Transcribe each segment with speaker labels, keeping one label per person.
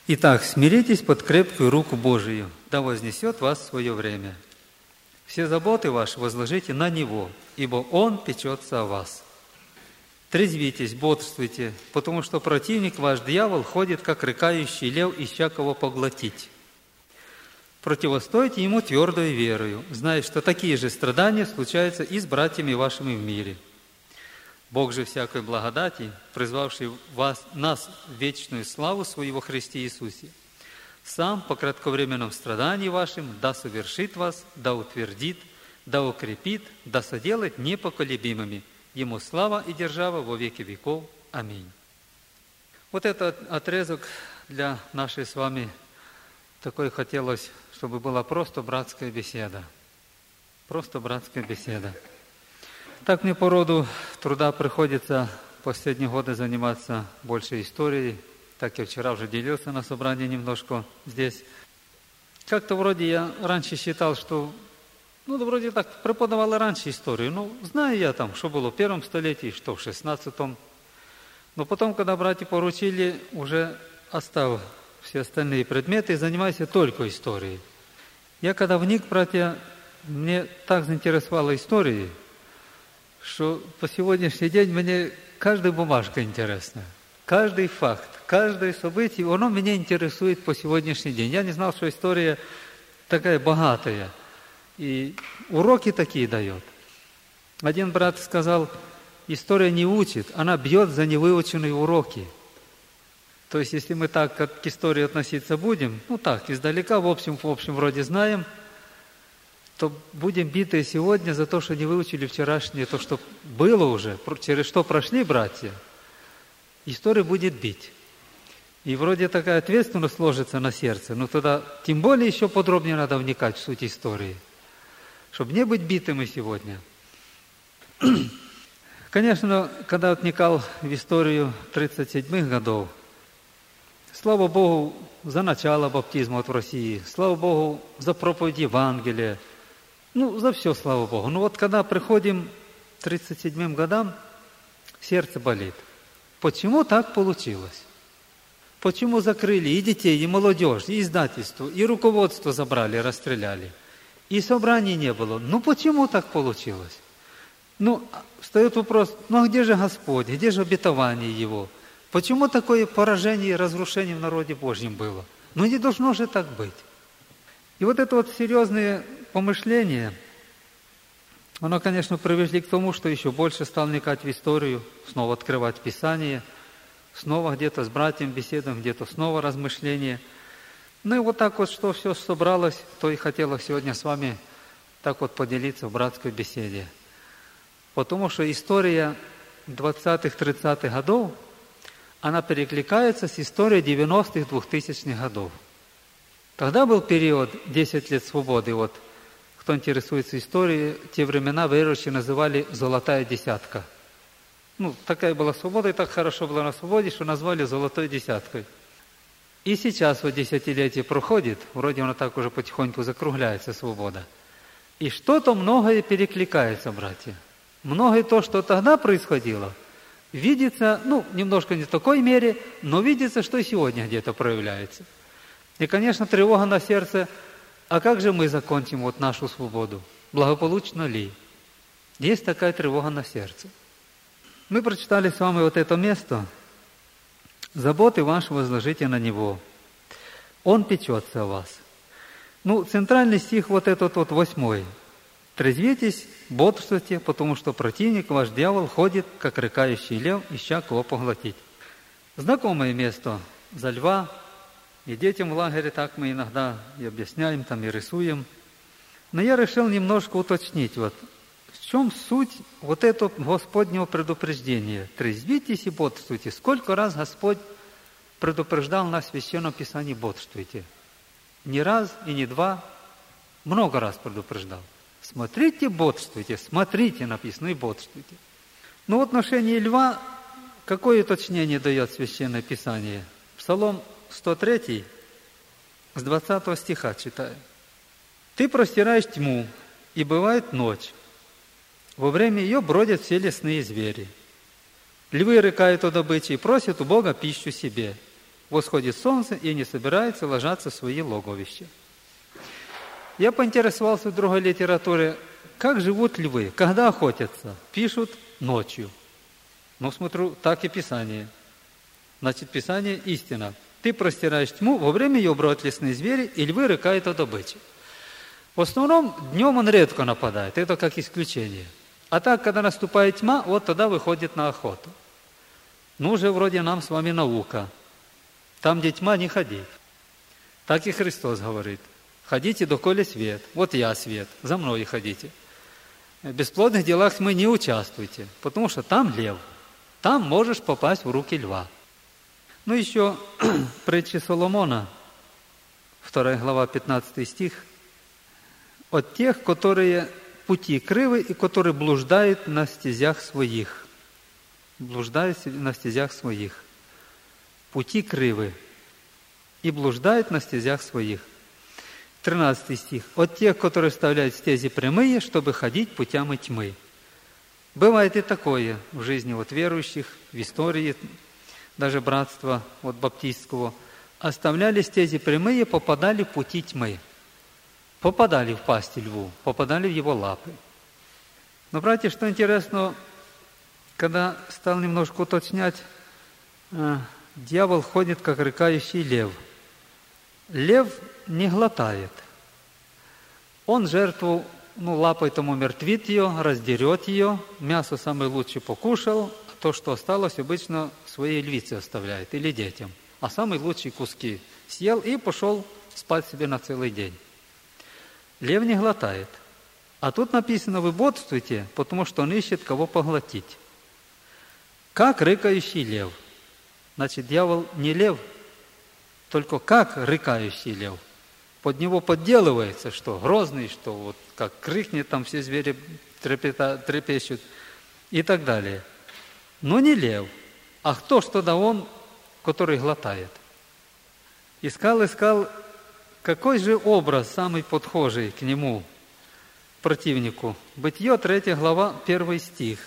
Speaker 1: Итак, смиритесь под крепкую руку Божию, да вознесет вас в свое время. Все заботы ваши возложите на Него, ибо Он печется о вас. Трезвитесь, бодрствуйте, потому что противник ваш, дьявол, ходит, как рыкающий лев, ища кого поглотить. Противостойте ему твердой верою, зная, что такие же страдания случаются и с братьями вашими в мире. Бог же всякой благодати, призвавший нас в вечную славу свою во Христе Иисусе, сам по кратковременном страдании вашим да совершит вас, да утвердит, да укрепит, да соделает непоколебимыми. Ему слава и держава во веки веков. Аминь. Вот этот отрезок для нашей с вами такой хотелось, чтобы была просто братская беседа. Просто братская беседа. Так мне по роду труда приходится в последние годы заниматься больше историей. Так я вчера уже делился на собрании немножко здесь. Как-то вроде я раньше считал, что вроде так преподавал и раньше историю. Знаю я там, что было в 1 столетии, что в 16-м. Но потом, когда братья поручили, уже оставил все остальные предметы и занимайся только историей. Я когда вник, братья, мне так заинтересовала история, что по сегодняшний день мне каждая бумажка интересна. Каждый факт, каждое событие, оно меня интересует по сегодняшний день. Я не знал, что история такая богатая. И уроки такие дает. Один брат сказал, история не учит, она бьет за невыученные уроки. То есть, если мы так к истории относиться будем, издалека, в общем, вроде знаем, то будем биты сегодня за то, что не выучили вчерашнее, то, что было уже, через что прошли братья, история будет бить. И вроде такая ответственность ложится на сердце, но тогда тем более еще подробнее надо вникать в суть истории, чтобы не быть битыми сегодня. Конечно, когда вникал в историю 37-х годов, слава Богу за начало баптизма в России, слава Богу за проповедь Евангелия, за все, слава Богу. Но вот когда приходим к 37-м годам, сердце болит. Почему так получилось? Почему закрыли и детей, и молодежь, и издательство, и руководство забрали, расстреляли? И собраний не было. Почему так получилось? Встает вопрос, а где же Господь, где же обетование Его? Почему такое поражение и разрушение в народе Божьем было? Не должно же так быть. И вот это вот серьезные помышления, оно, конечно, привели к тому, что еще больше стал вникать в историю, снова открывать Писание, снова где-то с братьями беседуем, где-то снова размышления. И вот так вот, что все собралось, то и хотела сегодня с вами так вот поделиться в братской беседе. Потому что история 20-30-х годов, она перекликается с историей 90-х, 2000-х годов. Тогда был период 10 лет свободы. Вот, кто интересуется историей, те времена верующие называли «золотая десятка». Такая была свобода, и так хорошо было на свободе, что назвали «золотой десяткой». И сейчас вот десятилетие проходит, вроде она так уже потихоньку закругляется, свобода. И что-то многое перекликается, братья. Многое то, что тогда происходило, видится, немножко не в такой мере, но видится, что и сегодня где-то проявляется. И, конечно, тревога на сердце, а как же мы закончим вот нашу свободу? Благополучно ли? Есть такая тревога на сердце. Мы прочитали с вами вот это место. «Заботы ваши возложите на Него. Он печется о вас». Центральный стих вот этот вот 8. «Трезвитесь, бодрствуйте, потому что противник ваш дьявол ходит, как рыкающий лев, ища кого поглотить». Знакомое место за льва. И детям в лагере так мы иногда и объясняем, там и рисуем. Но я решил немножко уточнить, в чем суть вот этого Господнего предупреждения. Трезвитесь и бодрствуйте. Сколько раз Господь предупреждал нас в Священном Писании бодрствуйте? Не раз и не два, много раз предупреждал. Смотрите, бодрствуйте, смотрите, написано, и бодрствуйте. В отношении льва какое уточнение дает Священное Писание? Псалом 103, с 20 стиха читаю. «Ты простираешь тьму, и бывает ночь. Во время ее бродят все лесные звери. Львы рыкают о добыче и просят у Бога пищу себе. Восходит солнце, и они собираются ложатся в свои логовища. Я поинтересовался в другой литературе, как живут львы, когда охотятся. Пишут ночью. Ну, смотрю, так и Писание. Значит, Писание истина. Ты простираешь тьму, во время ее бродят лесные звери, и львы рыкают о добыче. В основном днем он редко нападает, это как исключение. А так, когда наступает тьма, вот тогда выходит на охоту. Ну, уже вроде нам с вами наука. Там, где тьма, не ходить. Так и Христос говорит. Ходите, доколе свет. Вот я свет, за мной ходите. В бесплодных делах тьмы не участвуйте, потому что там лев. Там можешь попасть в руки льва. Ну, еще притчи Соломона, 2 глава, 15 стих. От тех, которые пути кривы и которые блуждают на стезях своих. Блуждают на стезях своих. Пути кривы и блуждают на стезях своих. 13 стих. От тех, которые вставляют стези прямые, чтобы ходить путями тьмы. Бывает и такое в жизни вот верующих, в истории, даже братства вот баптистского. Оставляли стези прямые, попадали в пути тьмы. Попадали в пасти льву, попадали в его лапы. Но, братья, что интересно, когда стал немножко уточнять, дьявол ходит, как рыкающий лев. Лев не глотает. Он жертву, лапой там умертвит ее, раздерет ее, мясо самое лучшее покушал, а то, что осталось, обычно своей львице оставляет или детям. А самые лучшие куски съел и пошел спать себе на целый день. Лев не глотает. А тут написано, вы бодствуйте, потому что он ищет, кого поглотить. Как рыкающий лев. Значит, дьявол не лев, только как рыкающий лев. Под него подделывается, что грозный, что вот как крикнет, там все звери трепещут и так далее. Но не лев, а кто ж тогда он, который глотает. Искал, какой же образ самый подхожий к нему, противнику. Бытие, 3 глава, 1 стих.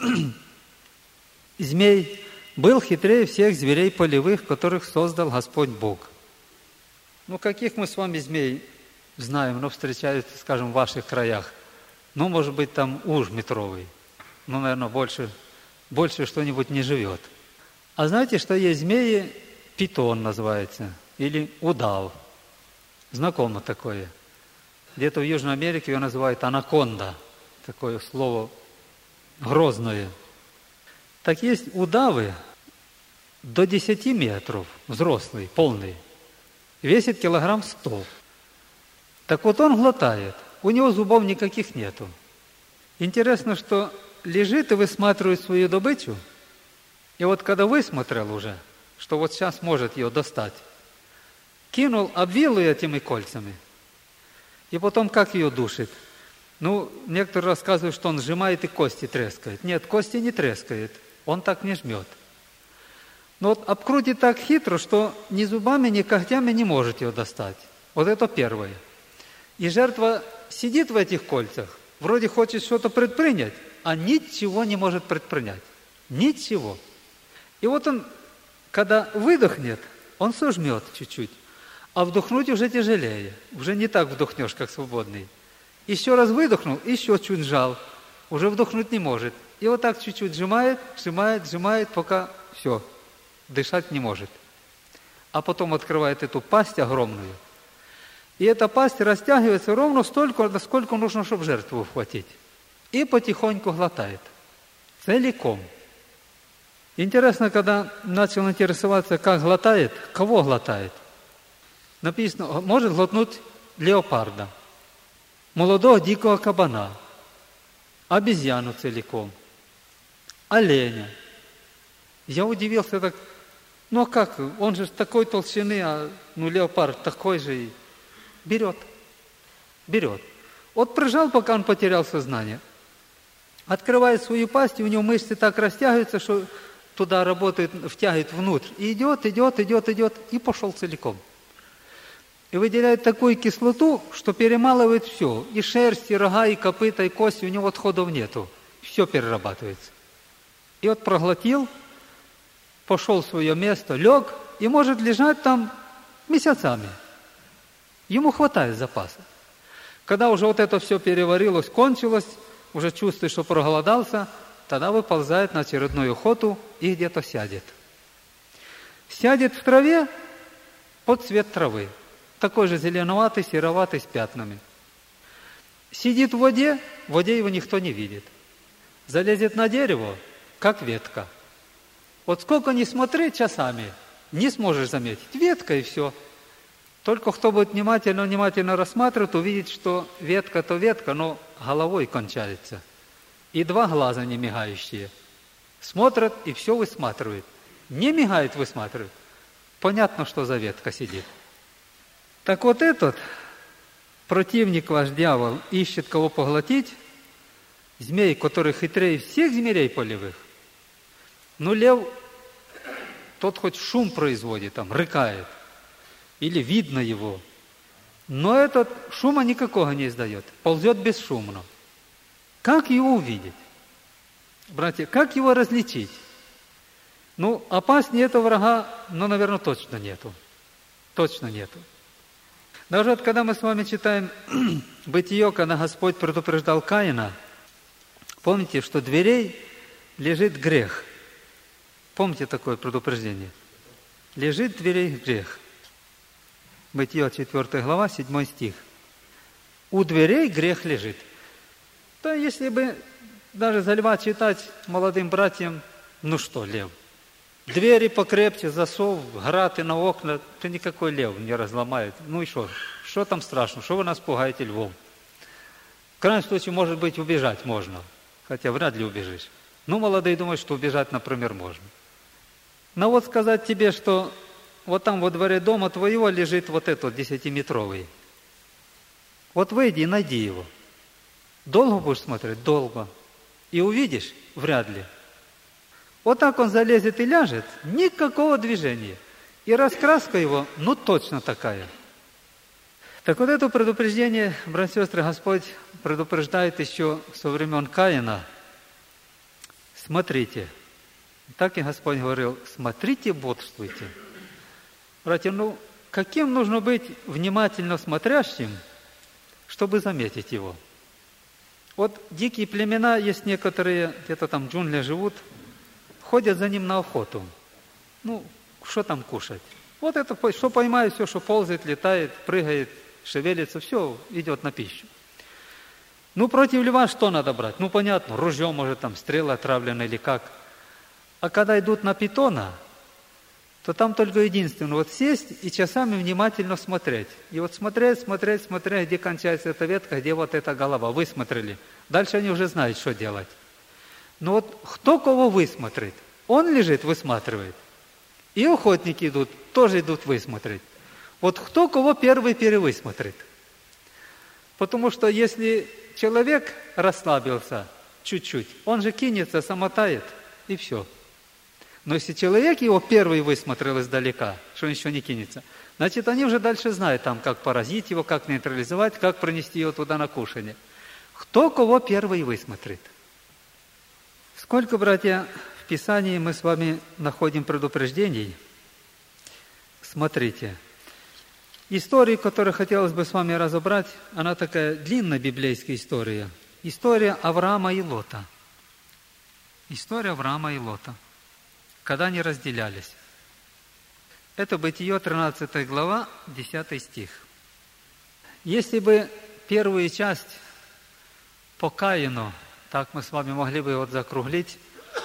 Speaker 1: Змей был хитрее всех зверей полевых, которых создал Господь Бог. Каких мы с вами змей знаем, встречаются, скажем, в ваших краях? Может быть, там уж метровый. Наверное, больше что-нибудь не живет. А знаете, что есть змеи, питон называется, или удав. Знакомо такое. Где-то в Южной Америке ее называют анаконда. Такое слово грозное. Так есть удавы до 10 метров, взрослый, полный. Весит килограмм 100. Так вот он глотает. У него зубов никаких нету. Интересно, что лежит и высматривает свою добычу. И вот когда высмотрел уже, что вот сейчас может ее достать, кинул, обвил ее этими кольцами. И потом как ее душит? Некоторые рассказывают, что он сжимает и кости трескает. Нет, кости не трескает. Он так не жмет. Но вот обкрутит так хитро, что ни зубами, ни когтями не может ее достать. Вот это первое. И жертва сидит в этих кольцах, вроде хочет что-то предпринять, а ничего не может предпринять. Ничего. И вот он, когда выдохнет, он сожмет чуть-чуть. А вдохнуть уже тяжелее. Уже не так вдохнешь, как свободный. Еще раз выдохнул, еще чуть сжал. Уже вдохнуть не может. И вот так чуть-чуть сжимает, пока все, дышать не может. А потом открывает эту пасть огромную. И эта пасть растягивается ровно столько, насколько нужно, чтобы жертву ухватить. И потихоньку глотает. Целиком. Интересно, когда начал интересоваться, как глотает, кого глотает. Написано, может глотнуть леопарда, молодого дикого кабана, обезьяну целиком, оленя. Я удивился так, а как, он же такой толщины, а леопард такой же и берет. Вот прижал, пока он потерял сознание. Открывает свою пасть, и у него мышцы так растягиваются, что туда работает, втягивает внутрь. И идет, и пошел целиком. И выделяет такую кислоту, что перемалывает все. И шерсть, и рога, и копыта, и кости, у него отходов нету. Все перерабатывается. И вот проглотил, пошел в свое место, лег и может лежать там месяцами. Ему хватает запаса. Когда уже вот это все переварилось, кончилось, уже чувствует, что проголодался, тогда выползает на очередную охоту и где-то сядет. Сядет в траве под цвет травы, такой же зеленоватый, сероватый, с пятнами. Сидит в воде его никто не видит. Залезет на дерево, как ветка. Вот сколько ни смотри часами, не сможешь заметить. Ветка и все. Только кто будет внимательно рассматривать, увидит, что ветка то ветка, но головой кончается. И два глаза не мигающие. Смотрят и все высматривают. Не мигает, высматривает. Понятно, что за ветка сидит. Так вот этот противник ваш, дьявол, ищет кого поглотить, змей, который хитрее всех змеей полевых. Но лев, тот хоть шум производит, там, рыкает, или видно его. Но этот шума никакого не издает, ползет бесшумно. Как его увидеть? Братья, как его различить? Ну, опаснее этого врага, наверное, точно нету. Точно нету. Даже вот когда мы с вами читаем Бытие, когда Господь предупреждал Каина, помните, что дверей лежит грех. Помните такое предупреждение? Лежит в дверей грех. Бытие 4 глава, 7 стих. У дверей грех лежит. То если бы даже за льва читать молодым братьям, ну что, лев? Двери покрепче, засов, граты на окна, то никакой лев не разломает. Ну и что? Что там страшно? Что вы нас пугаете львом? В крайнем случае, может быть, убежать можно. Хотя вряд ли убежишь. Ну, молодые думают, что убежать, например, можно. Но вот сказать тебе, что вот там во дворе дома твоего лежит вот этот 10-метровый. Вот выйди и найди его. Долго будешь смотреть? Долго. И увидишь? Вряд ли. Вот так он залезет и ляжет, никакого движения. И раскраска его, ну, точно такая. Так вот это предупреждение, братья и сестры, Господь предупреждает еще со времен Каина. Смотрите. Так и Господь говорил, смотрите, бодрствуйте. Братья, ну, каким нужно быть внимательно смотрящим, чтобы заметить его? Вот дикие племена, есть некоторые, где-то там в джунглях живут, ходят за ним на охоту. Ну, что там кушать? Вот это, что поймает, все, что ползает, летает, прыгает, шевелится, все идет на пищу. Ну, против льва что надо брать? Ну, понятно, ружье, может, там, стрелы отравлены или как. А когда идут на питона, то там только единственное, вот сесть и часами внимательно смотреть. И вот смотреть, где кончается эта ветка, где вот эта голова. Высмотрели. Дальше они уже знают, что делать. Но вот кто кого высмотрит? Он лежит, высматривает. И охотники идут, тоже идут высмотреть. Вот кто кого первый перевысмотрит? Потому что если человек расслабился чуть-чуть, он же кинется, замотает, и все. Но если человек его первый высмотрел издалека, что он еще не кинется, значит, они уже дальше знают, там, как поразить его, как нейтрализовать, как пронести его туда на кушание. Кто кого первый высмотрит? Сколько, братья, в Писании мы с вами находим предупреждений? Смотрите. История, которую хотелось бы с вами разобрать, она такая длинная библейская история. История Авраама и Лота. История Авраама и Лота. Когда они разделялись. Это Бытие, 13 глава, 10 стих. Если бы первую часть по Каину, так мы с вами могли бы вот закруглить,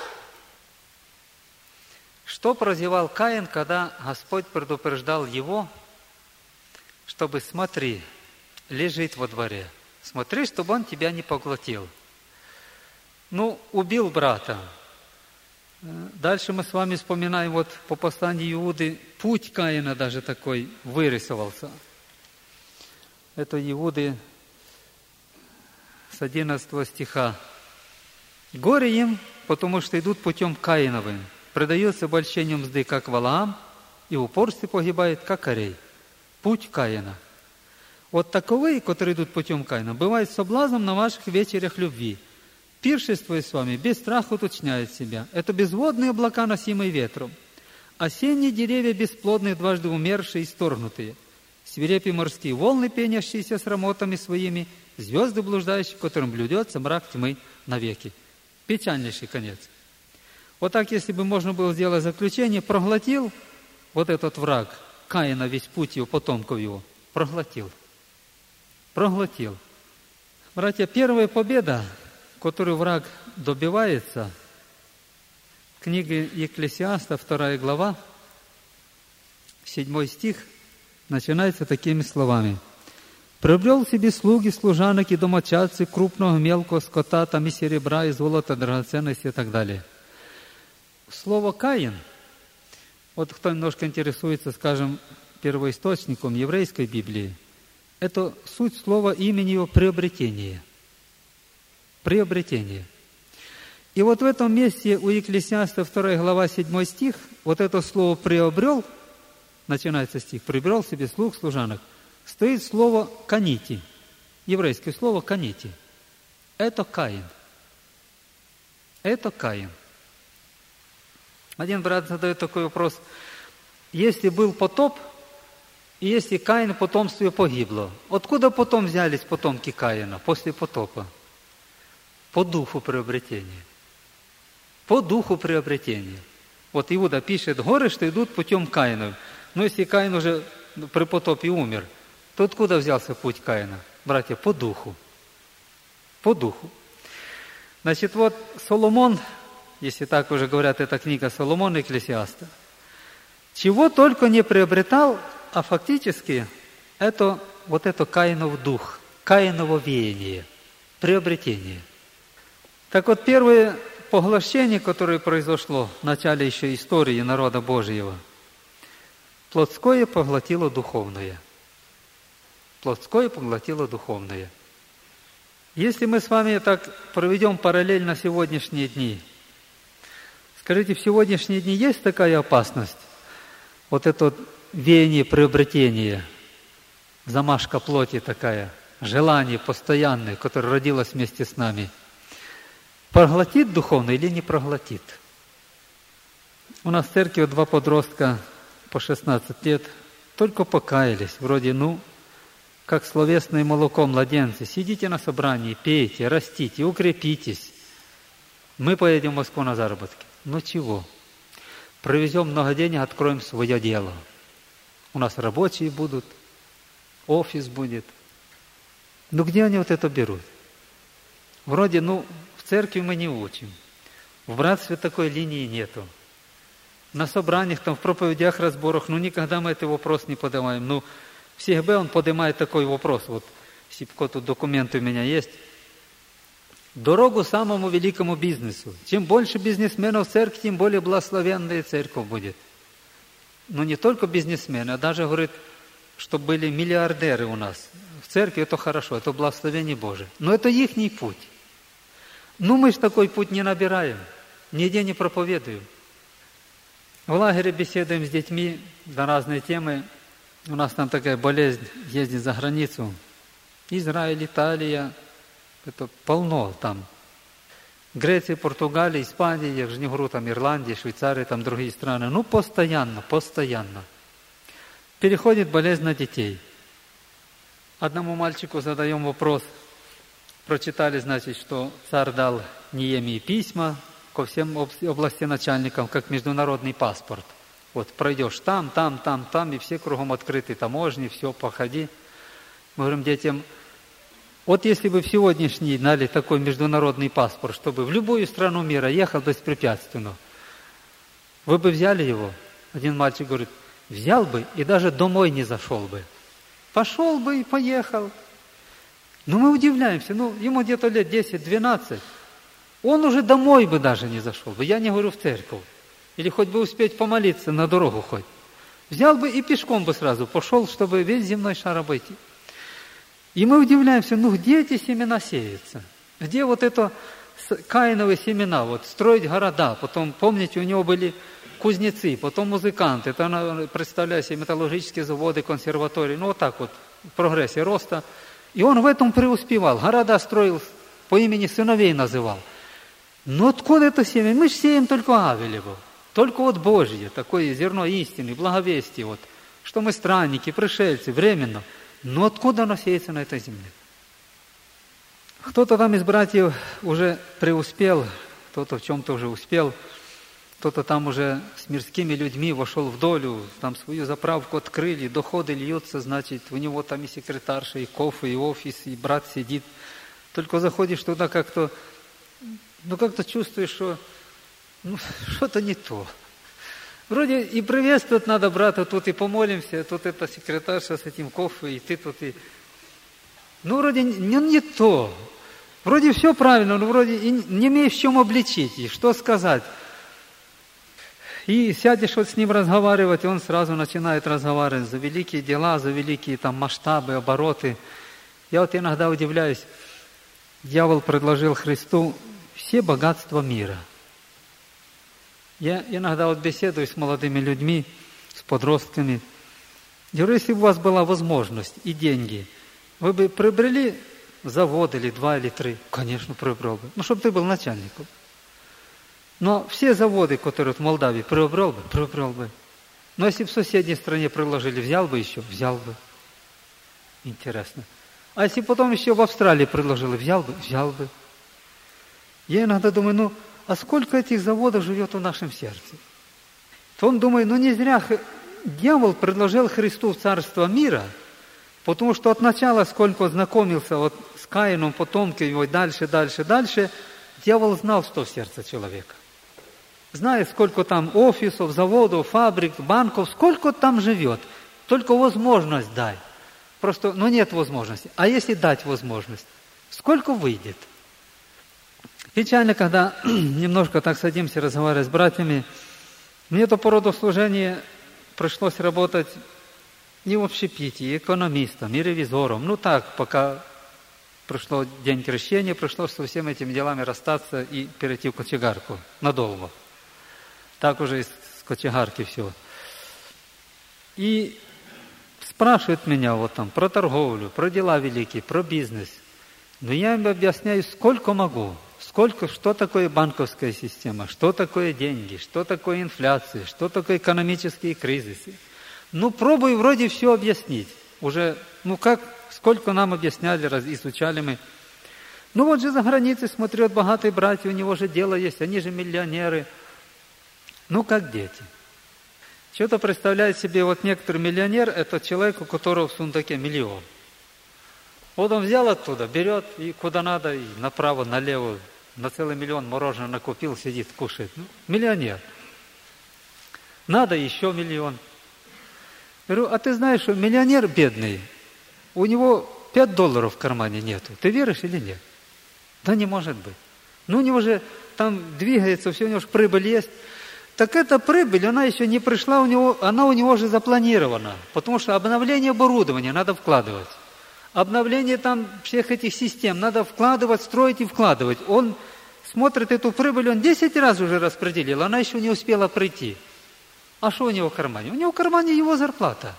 Speaker 1: что прозевал Каин, когда Господь предупреждал его, чтобы, смотри, лежит во дворе, смотри, чтобы он тебя не поглотил. Ну, убил брата. Дальше мы с вами вспоминаем, вот по посланию Иуды, путь Каина даже такой вырисовался. Это Иуды с 11 стиха. «Горе им, потому что идут путем Каиновым, предаются обольщению мзды, как Валаам, и в упорстве погибает, как Корей». Путь Каина. Вот таковые, которые идут путем Каина, бывают соблазном на ваших вечерях любви. Пиршествуя с вами, без страха уточняет себя. Это безводные облака, носимые ветром. осенние деревья бесплодные, дважды умершие и сторгнутые, свирепые морские волны, пенящиеся с рамотами своими, звезды блуждающие, которым блюдется мрак тьмы навеки. Печальнейший конец. Вот так, если бы можно было сделать заключение, проглотил вот этот враг Каина весь путь его, потомков его, проглотил. Проглотил. Братья, первая победа, которую враг добивается, книга Екклесиаста, 2 глава, 7 стих, начинается такими словами. «Приобрел себе слуги, служанок и домочадцы, крупного, мелкого скота, там и серебра, и золота, драгоценности» и так далее. Слово «Каин», вот кто немножко интересуется, скажем, первоисточником еврейской Библии, это суть слова имени его «приобретение». Приобретение. И вот в этом месте у Екклесиаста 2 глава 7 стих, вот это слово «приобрел», начинается стих, «приобрел себе слуг, служанок», стоит слово «канити», еврейское слово «канити». Это Каин. Это Каин. Один брат задает такой вопрос. Если был потоп, и если Каин, потомство погибло, откуда потом взялись потомки Каина после потопа? По духу приобретения. По духу приобретения. Вот Иуда пишет, горы, что идут путем Каиновым. Но если Каин уже при потопе умер, то откуда взялся путь Каина? Братья, по духу. По духу. Значит, вот Соломон, если так уже говорят, это книга Соломона Екклесиаста, чего только не приобретал, а фактически это вот это Каинов дух, Каиново веяние, приобретение. Так вот, первое поглощение, которое произошло в начале еще истории народа Божьего, плотское поглотило духовное. Плотское поглотило духовное. Если мы с вами так проведем параллельно сегодняшние дни, скажите, в сегодняшние дни есть такая опасность? Вот это веяние приобретения, замашка плоти такая, желание постоянное, которое родилось вместе с нами, проглотит духовно или не проглотит? У нас в церкви 2 подростка по 16 лет только покаялись, вроде, как словесное молоко младенцы. Сидите на собрании, пейте, растите, укрепитесь. Мы поедем в Москву на заработки. Чего? Провезем много денег, откроем свое дело. У нас рабочие будут, офис будет. Где они вот это берут? Вроде, в церкви мы не учим. В братстве такой линии нету. На собраниях, в проповедях, разборах, никогда мы этот вопрос не поднимаем. В СИГБ он поднимает такой вопрос. Вот, Сипко, тут документы у меня есть. Дорогу самому великому бизнесу. Чем больше бизнесменов в церкви, тем более благословенная церковь будет. Не только бизнесмены, а даже, говорит, чтобы были миллиардеры у нас. В церкви это хорошо, это благословение Божие. Но это ихний путь. Мы же такой путь не набираем, нигде не проповедуем. В лагере беседуем с детьми на разные темы. У нас там такая болезнь, ездить за границу. Израиль, Италия, это полно там. Греция, Португалия, Испания, я же не говорю, там Ирландия, Швейцария, там другие страны. Постоянно. Переходит болезнь на детей. Одному мальчику задаем вопрос. Прочитали, что царь дал Неемии письма ко всем областеначальникам, как международный паспорт. Вот пройдешь там, и все кругом открыты таможни, все, походи. Мы говорим детям, вот если бы в сегодняшний дали такой международный паспорт, чтобы в любую страну мира ехал беспрепятственно, вы бы взяли его? Один мальчик говорит, взял бы и даже домой не зашел бы. Пошел бы и поехал. Мы удивляемся, ему где-то лет 10-12, он уже домой бы даже не зашел бы, я не говорю в церковь. Или хоть бы успеть помолиться на дорогу хоть. Взял бы и пешком бы сразу пошел, чтобы весь земной шар обойти. И мы удивляемся, где эти семена сеются? Где вот это Каиновые семена? Вот строить города, потом, помните, у него были кузнецы, потом музыканты. Это, представляю себе, металлургические заводы, консерватории. Вот так вот, в прогрессе роста. И он в этом преуспевал. Города строил, по имени сыновей называл. Откуда это семя? Мы же сеем только Авелево. Только вот Божье, такое зерно истины, благовестие, вот, что мы странники, пришельцы, временно. Но откуда оно сеется на этой земле? Кто-то там из братьев уже преуспел, кто-то в чем-то уже успел, кто-то там уже с мирскими людьми вошел в долю, там свою заправку открыли, доходы льются, значит, у него там и секретарша, и кофе, и офис, и брат сидит. Только заходишь туда как-то, как-то чувствуешь, что что-то не то. Вроде и приветствовать надо брата, тут и помолимся, тут эта секретарша с этим кофе, и ты тут и... вроде не то. Вроде все правильно, но вроде и не имеешь в чем обличить, и что сказать. И сядешь вот с ним разговаривать, и он сразу начинает разговаривать за великие дела, за великие там масштабы, обороты. Я вот иногда удивляюсь, дьявол предложил Христу все богатства мира. Я иногда вот беседую с молодыми людьми, с подростками. Говорю, если бы у вас была возможность и деньги, вы бы приобрели завод или 2, или 3? Конечно, приобрел бы. Чтобы ты был начальником. Но все заводы, которые в Молдавии, приобрел бы. Но если бы в соседней стране предложили, взял бы еще? Взял бы. Интересно. А если потом еще в Австралии предложили, взял бы? Я иногда думаю, а сколько этих заводов живет в нашем сердце? То он думает, не зря дьявол предложил Христу в царство мира, потому что от начала, сколько он знакомился вот с Каином, потомками его, дальше, дьявол знал, что в сердце человека. Знает, сколько там офисов, заводов, фабрик, банков, сколько там живет. Только возможность дай. Просто, нет возможности. А если дать возможность, сколько выйдет? Печально, когда немножко так садимся разговаривать с братьями. Мне то по роду служения пришлось работать и в общепите, и экономистом, и ревизором. Пока пришло день крещения, пришлось со всеми этими делами расстаться и перейти в кочегарку надолго. Так уже из кочегарки все. И спрашивают меня про торговлю, про дела великие, про бизнес. Но я им объясняю, сколько могу. Что такое банковская система, что такое деньги, что такое инфляция, что такое экономические кризисы. Пробую вроде все объяснить. Уже, сколько нам объясняли, изучали мы. Вот же за границей смотрят богатые братья, у него же дело есть, они же миллионеры. Как дети. Что-то представляет себе некоторый миллионер, это человек, у которого в сундуке 1 000 000. Вот он взял оттуда, берет и куда надо, и направо, налево, на целый 1 000 000 мороженое накупил, сидит, кушает. Миллионер. Надо еще 1 000 000. Говорю, а ты знаешь, что миллионер бедный, у него $5 в кармане нету. Ты веришь или нет? Да не может быть. У него же там двигается, все, у него же прибыль есть. Так эта прибыль, она еще не пришла она у него же запланирована. Потому что обновление оборудования надо вкладывать. Обновление там всех этих систем надо вкладывать, строить и вкладывать. Он смотрит эту прибыль, он 10 раз уже распределил, она еще не успела прийти. А что у него в кармане? У него в кармане его зарплата.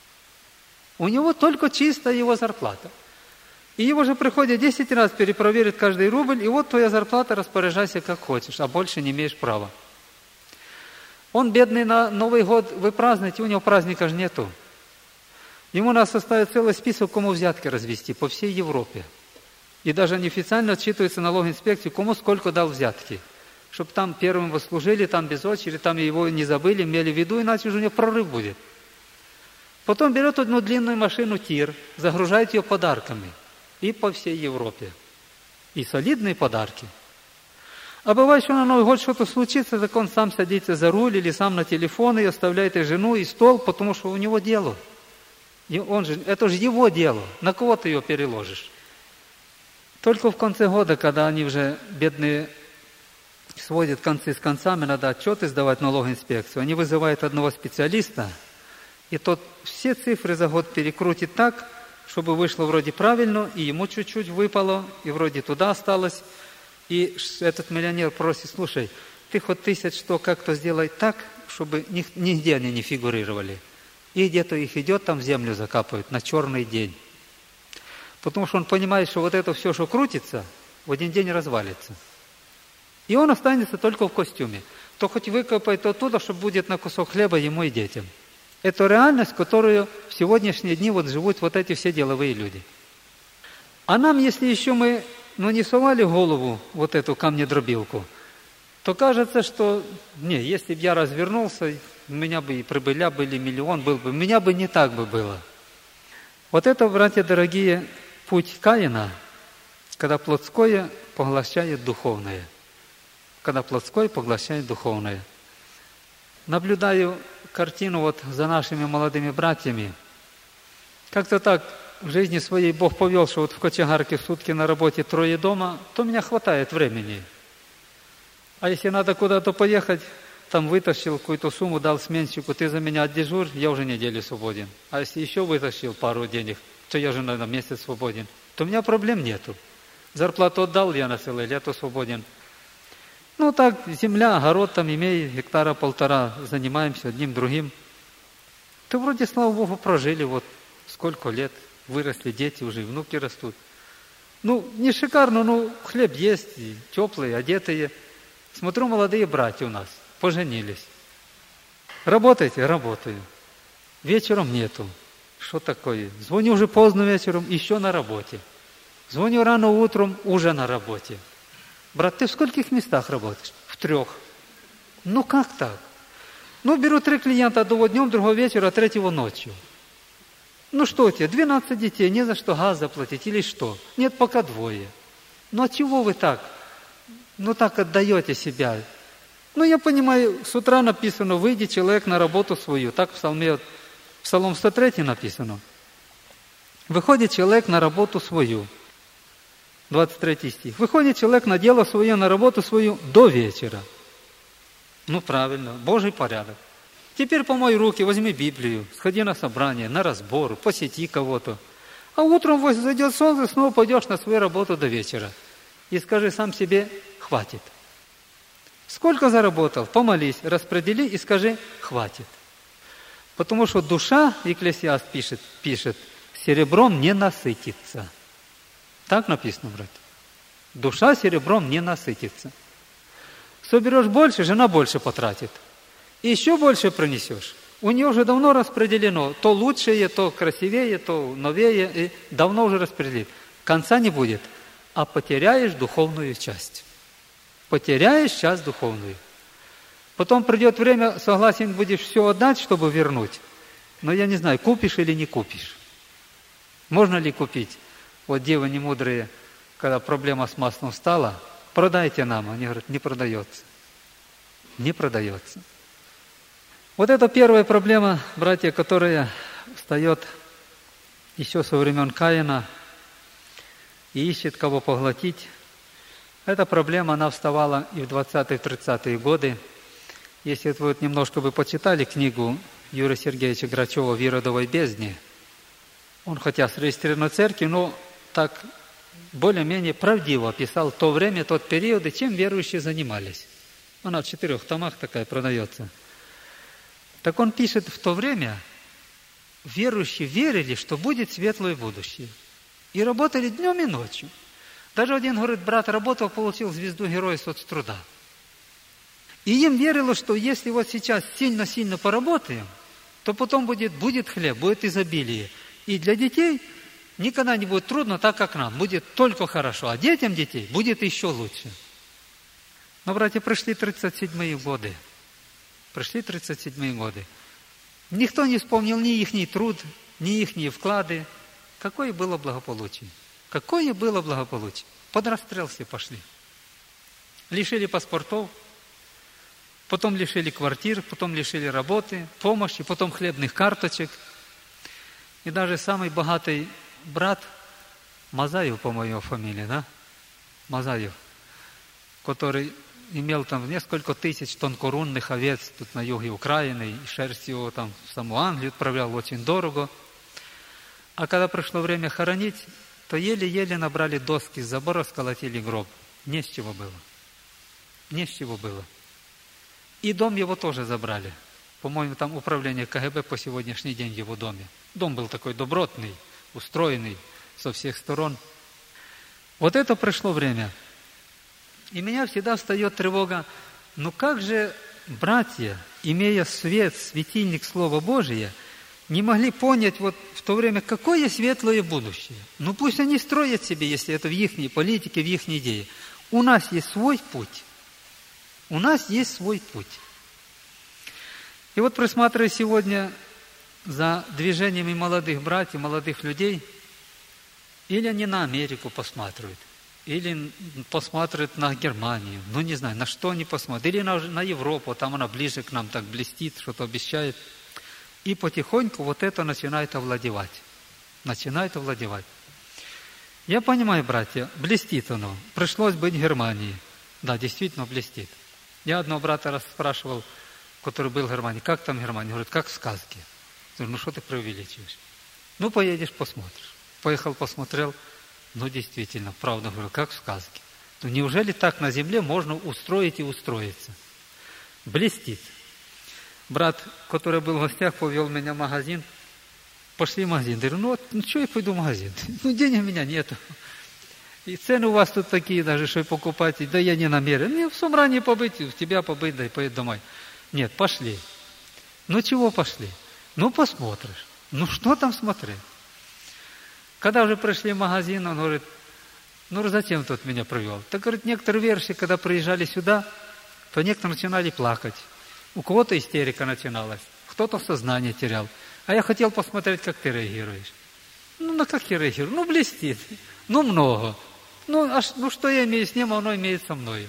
Speaker 1: У него только чистая его зарплата. И его же приходят 10 раз перепроверить каждый рубль, и вот твоя зарплата, распоряжайся как хочешь, а больше не имеешь права. Он бедный на Новый год, вы празднуете, у него праздника же нету. Ему надо составить целый список, кому взятки развести по всей Европе. И даже неофициально отчитывается налоговой инспекции, кому сколько дал взятки. Чтобы там первым вы служили, там без очереди, там его не забыли, имели в виду, иначе уже у него прорыв будет. Потом берет одну длинную машину ТИР, загружает ее подарками. И по всей Европе. И солидные подарки. А бывает, что на Новый год что-то случится, так он сам садится за руль или сам на телефон и оставляет и жену, и стол, потому что у него дело. Это же его дело. На кого ты ее переложишь? Только в конце года, когда они уже, бедные, сводят концы с концами, надо отчеты сдавать в налоговую инспекцию, они вызывают одного специалиста, и тот все цифры за год перекрутит так, чтобы вышло вроде правильно, и ему чуть-чуть выпало, и вроде туда осталось. И этот миллионер просит, слушай, ты хоть 1100 как-то сделай так, чтобы нигде они не фигурировали. И где-то их идет, там в землю закапывают на черный день. Потому что он понимает, что вот это все, что крутится, в один день развалится. И он останется только в костюме. то хоть выкопает оттуда, что будет на кусок хлеба ему и детям. Это реальность, в которую в сегодняшние дни вот живут вот эти все деловые люди. А нам, если еще мы не совали в голову вот эту камнедробилку, то кажется, что, если бы я развернулся, у меня бы и прибыля были, миллион был бы, у меня бы не так бы было. Вот это, братья дорогие, путь Каина, когда плотское поглощает духовное. Когда плотское поглощает духовное. Наблюдаю картину вот за нашими молодыми братьями. Как-то так в жизни своей Бог повел, что вот в кочегарке в сутки на работе 3 дома, то у меня хватает времени. А если надо куда-то поехать, там вытащил какую-то сумму, дал сменщику, ты за меня отдежурь, я уже неделю свободен. А если еще вытащил пару денег, то я же на месяц свободен. То у меня проблем нету. Зарплату отдал, я на целое лето свободен. Так, земля, огород там имею, 1,5 гектара, занимаемся одним, другим. То вроде, слава Богу, прожили вот сколько лет, выросли дети, уже и внуки растут. Не шикарно, хлеб есть, и теплые, одетые. Смотрю, молодые братья у нас поженились. Работаете? Работаю. Вечером нету. Что такое? Звоню уже поздно вечером, еще на работе. Звоню рано утром, уже на работе. Брат, ты в скольких местах работаешь? В 3. Как так? Беру 3 клиента, одного днем, другого вечера, 3-го ночью. Что у тебя? 12 детей, не за что газ заплатить или что? Нет, пока 2. А чего вы так? Так отдаете себя. Я понимаю, с утра написано, выйди человек на работу свою. Так в Псалом 103 написано. Выходит человек на работу свою. 23 стих. Выходит человек на дело свое, на работу свою до вечера. Правильно, Божий порядок. Теперь помой руки, возьми Библию, сходи на собрание, на разбор, посети кого-то. А утром зайдет солнце, снова пойдешь на свою работу до вечера. И скажи сам себе, хватит. Сколько заработал? Помолись, распредели и скажи, хватит. Потому что душа, Екклесиаст пишет, серебром не насытится. Так написано, брат. Душа серебром не насытится. Соберешь больше, жена больше потратит. И еще больше принесешь. У нее уже давно распределено. То лучшее, то красивее, то новее. И давно уже распределит. Конца не будет. А потеряешь духовную часть. Потеряешь часть духовную. Потом придет время, согласен будешь все отдать, чтобы вернуть. Но я не знаю, купишь или не купишь. Можно ли купить? Вот девы немудрые, когда проблема с маслом стала, продайте нам. Они говорят, не продается. Не продается. Вот это первая проблема, братья, которая встает еще со времен Каина и ищет кого поглотить. Эта проблема, она вставала и в 20-30-е годы. Если вы немножко бы почитали книгу Юрия Сергеевича Грачева «В Иродовой бездне», он хотя зарегистрирован в церкви, но так более-менее правдиво описал то время, тот период, и чем верующие занимались. Она в 4 томах такая продается. Так он пишет, в то время верующие верили, что будет светлое будущее. И работали днем и ночью. Даже один, говорит, брат работал, получил звезду Героя соцтруда. И им верилось, что если вот сейчас сильно-сильно поработаем, то потом будет хлеб, будет изобилие. И для детей никогда не будет трудно так, как нам. Будет только хорошо. А детям детей будет еще лучше. Но, братья, пришли 37-е годы. Пришли 37-е годы. Никто не вспомнил ни ихний труд, ни ихние вклады. Какое было благополучие? Какое было благополучие? Под расстрел все пошли. Лишили паспортов, потом лишили квартир, потом лишили работы, помощи, потом хлебных карточек. И даже самый богатый брат, Мазаев, по-моему, фамилия, да? Мазаев, который имел там несколько тысяч тонкорунных овец тут на юге Украины, и шерсть его там в саму Англию отправлял очень дорого. А когда пришло время хоронить, то еле-еле набрали доски с забора, сколотили гроб. Не с чего было. Не с чего было. И дом его тоже забрали. По-моему, там управление КГБ по сегодняшний день в его доме. Дом был такой добротный, устроенный со всех сторон. Вот это пришло время. И меня всегда встает тревога, как же братья, имея свет, светильник Слова Божия, не могли понять вот в то время, какое светлое будущее. Ну пусть они строят себе, если это в их политике, в их идее. У нас есть свой путь. У нас есть свой путь. И вот просматривая сегодня за движениями молодых братьев, молодых людей, или они на Америку посматривают, или посмотрят на Германию, ну не знаю, на что они посмотрят, или на Европу, там она ближе к нам так блестит, что-то обещает. И потихоньку вот это начинает овладевать. Начинает овладевать. Я понимаю, братья, блестит оно. Пришлось быть в Германии. Да, действительно блестит. Я одного брата раз спрашивал, который был в Германии, как там Германия? Говорит, как в сказке. Я говорю, ну что ты преувеличиваешь? Ну, поедешь, посмотришь. Поехал, посмотрел. Ну, действительно, правда, говорю, как в сказке. Ну, неужели так на земле можно устроить и устроиться? Блестит. Брат, который был в гостях, повел меня в магазин. Пошли в магазин. Говорю, ну что я пойду в магазин? Ну, денег у меня нету. И цены у вас тут такие даже, что и покупать. Да я не намерен. Мне в собрании побыть, в тебя побыть, да и поеду домой. Нет, пошли. Ну, чего пошли? Ну, посмотришь. Ну, что там смотреть? Когда уже пришли в магазин, он говорит, ну, зачем тут меня привел? Так, говорит, некоторые верующие, когда приезжали сюда, то некоторые начинали плакать. У кого-то истерика начиналась, кто-то сознание терял. А я хотел посмотреть, как ты реагируешь. Ну, на как я реагирую? Ну, блестит. Ну, много. Ну, что я имею с ним, оно имеет со мной.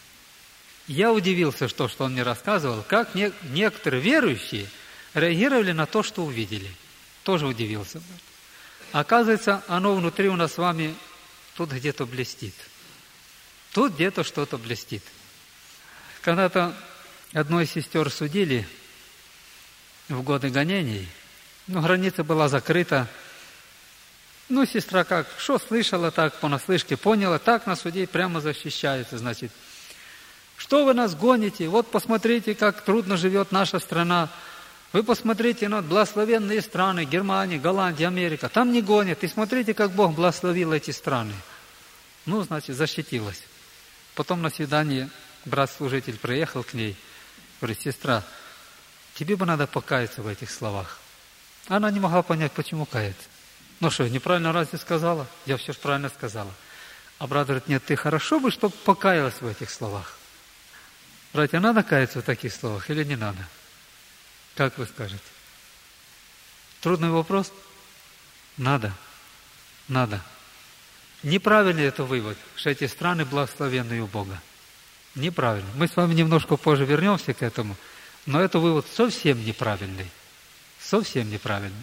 Speaker 1: Я удивился, что он мне рассказывал, как некоторые верующие реагировали на то, что увидели. Тоже удивился. Оказывается, оно внутри у нас с вами тут где-то блестит. Тут где-то что-то блестит. Когда-то одной из сестер судили в годы гонений. Ну, граница была закрыта. Ну, сестра как, что слышала, так понаслышке поняла, так на суде прямо защищается, значит. Что вы нас гоните? Вот посмотрите, как трудно живет наша страна. Вы посмотрите на благословенные страны, Германия, Голландия, Америка. Там не гонят. И смотрите, как Бог благословил эти страны. Ну, значит, защитилась. Потом на свидание брат-служитель приехал к ней. Говорит, сестра, тебе бы надо покаяться в этих словах. Она не могла понять, почему каяться. Ну что, неправильно разве сказала? Я все же правильно сказала. А брат говорит, нет, ты хорошо бы, чтобы покаялась в этих словах. Братья, надо каяться в таких словах или не надо? Как вы скажете? Трудный вопрос? Надо. Надо. Неправильный это вывод, что эти страны благословенные у Бога. Неправильно. Мы с вами немножко позже вернемся к этому, но это вывод совсем неправильный. Совсем неправильный.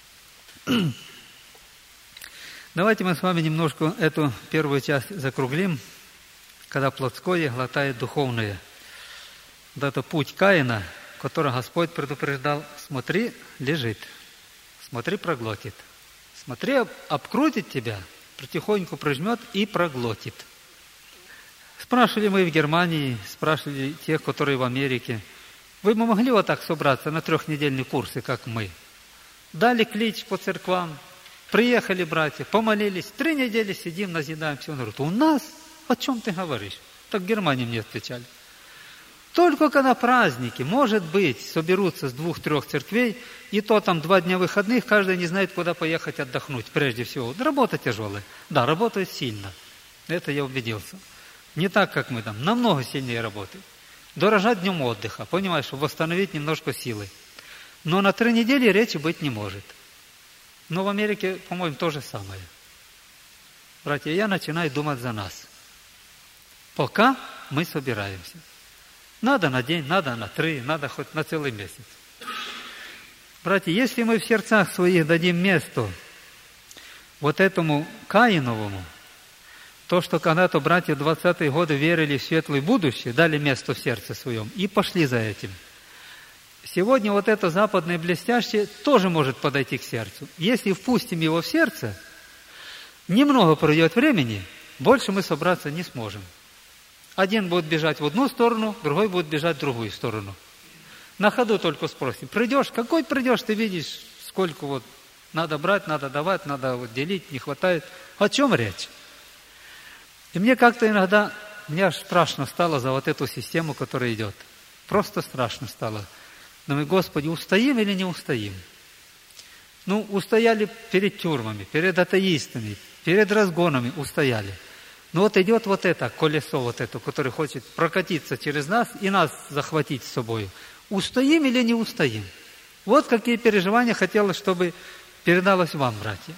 Speaker 1: Давайте мы с вами немножко эту первую часть закруглим, когда плотское глотает духовное. Вот это путь Каина, который Господь предупреждал, смотри, лежит, смотри, проглотит. Смотри, обкрутит тебя, потихоньку прижмет и проглотит. Спрашивали мы в Германии, спрашивали тех, которые в Америке, вы бы могли вот так собраться на 3-недельные курсы, как мы? Дали клич по церквам, приехали братья, помолились, 3 недели сидим, назидаем все. Он говорит, у нас? О чем ты говоришь? Так в Германии мне отвечали. Только когда праздники, может быть, соберутся с 2-3 церквей, и то там 2 дня выходных, каждый не знает, куда поехать отдохнуть, прежде всего. Работа тяжелая. Да, работает сильно. Это я убедился. Не так, как мы там, намного сильнее работают. Дорожать днем отдыха, понимаешь, чтобы восстановить немножко силы. Но на 3 недели речи быть не может. Но в Америке, по-моему, то же самое. Братья, я начинаю думать за нас. Пока мы собираемся. Надо на день, надо на 3, надо хоть на целый месяц. Братья, если мы в сердцах своих дадим место вот этому Каиновому, то, что когда-то братья в 20-е годы верили в светлое будущее, дали место в сердце своем и пошли за этим. Сегодня вот это западное блестящее тоже может подойти к сердцу. Если впустим его в сердце, немного пройдет времени, больше мы собраться не сможем. Один будет бежать в одну сторону, другой будет бежать в другую сторону. На ходу только спросим, придешь? Какой придешь? Ты видишь, сколько вот надо брать, надо давать, надо вот делить, не хватает. О чем речь? И мне как-то иногда, мне аж страшно стало за вот эту систему, которая идет. Просто страшно стало. Думаю, Господи, устоим или не устоим? Ну, устояли перед тюрьмами, перед атеистами, перед разгонами устояли. Но вот идет вот это колесо, вот это, которое хочет прокатиться через нас и нас захватить с собой. Устоим или не устоим? Вот какие переживания хотелось, чтобы передалось вам, братья.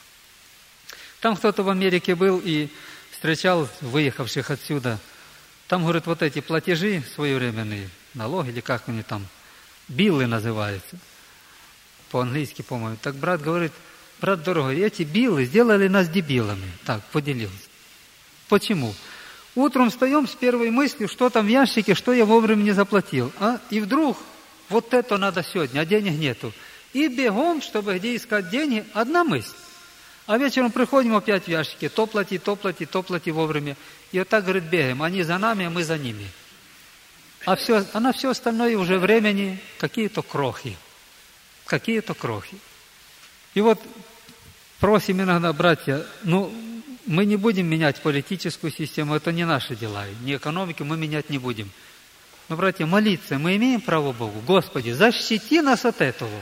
Speaker 1: Там кто-то в Америке был и встречал выехавших отсюда. Там, говорят, вот эти платежи своевременные, налоги или как они там, биллы называются, по-английски, по-моему. Так брат говорит, брат дорогой, эти биллы сделали нас дебилами. Так, поделился. Почему? Утром встаем с первой мыслью, что там в ящике, что я вовремя не заплатил. И вдруг вот это надо сегодня, а денег нету. И бегом, чтобы где искать деньги, одна мысль. А вечером приходим опять в ящике, то плати вовремя. И вот так, говорит, бегаем. Они за нами, а мы за ними. А на все остальное уже времени какие-то крохи. Какие-то крохи. И вот просим иногда, братья, мы не будем менять политическую систему, это не наши дела, ни экономики мы менять не будем. Но, братья, молиться мы имеем право Богу. Господи, защити нас от этого.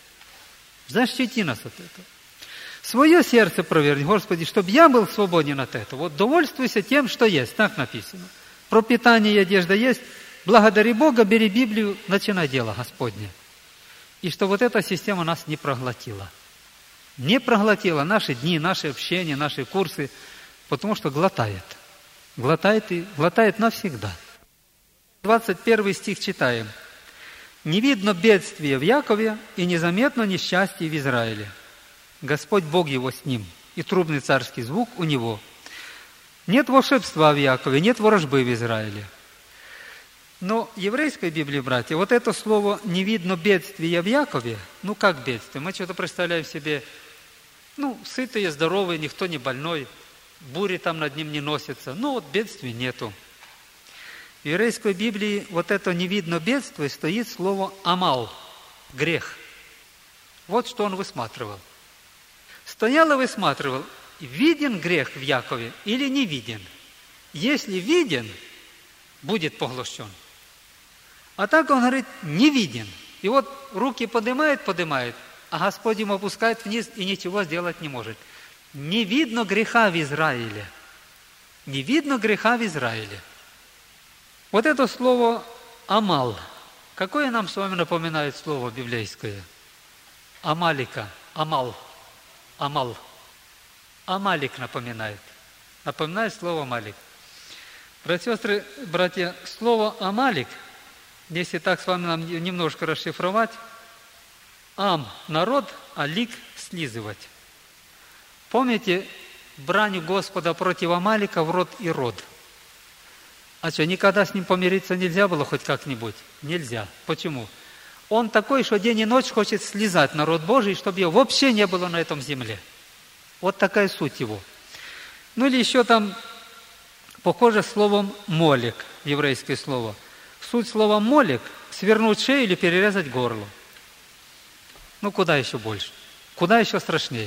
Speaker 1: Защити нас от этого. Свое сердце проверь, Господи, чтобы я был свободен от этого. Вот довольствуйся тем, что есть, так написано. Про питание и одежда есть. Благодари Бога, бери Библию, начинай дело Господне. И что вот эта система нас не проглотила. Не проглотила наши дни, наши общения, наши курсы, потому что глотает. Глотает и глотает навсегда. 21 стих читаем. «Не видно бедствия в Якове, и незаметно несчастье в Израиле. Господь Бог его с ним, и трубный царский звук у него. Нет волшебства в Якове, нет ворожбы в Израиле». Но в еврейской Библии, братья, вот это слово «не видно бедствия в Якове», как бедствие? Мы что-то представляем себе, сытые, здоровые, никто не больной, бури там над ним не носятся. Вот бедствия нету. В еврейской Библии вот это «не видно бедствия» стоит слово «амал», грех. Вот что он высматривал. Стоял и высматривал, виден грех в Якове или не виден. Если виден, будет поглощен. А так он говорит, не виден. И вот руки поднимает, а Господь ему опускает вниз и ничего сделать не может. Не видно греха в Израиле. Не видно греха в Израиле. Вот это слово «амал». Какое нам с вами напоминает слово библейское? Амалика. Амал. Амал. Амалик напоминает. Напоминает слово «амалик». Братья, слово «амалик», если так с вами нам немножко расшифровать, «ам» – народ, а «лик» – слизывать. Помните брань Господа против Амалика в род и род? А что, никогда с ним помириться нельзя было хоть как-нибудь? Нельзя. Почему? Он такой, что день и ночь хочет слизать народ Божий, чтобы его вообще не было на этом земле. Вот такая суть его. Или еще там похоже словом «молек», еврейское слово. Суть слова «молек» – свернуть шею или перерезать горло. Куда еще больше? Куда еще страшнее?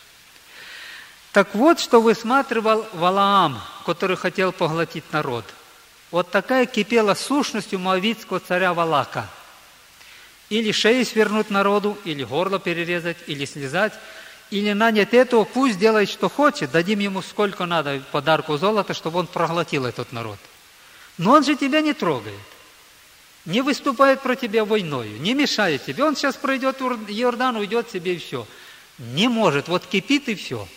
Speaker 1: Так вот, что высматривал Валаам, который хотел поглотить народ. Вот такая кипела сущностью моавитского царя Валака. Или шею свернуть народу, или горло перерезать, или слезать, или нанять этого, пусть делает, что хочет, дадим ему сколько надо подарку золота, чтобы он проглотил этот народ. Но он же тебя не трогает, не выступает против тебя войною, не мешает тебе. Он сейчас пройдет Иордан, уйдет себе и все. Не может, вот кипит и все.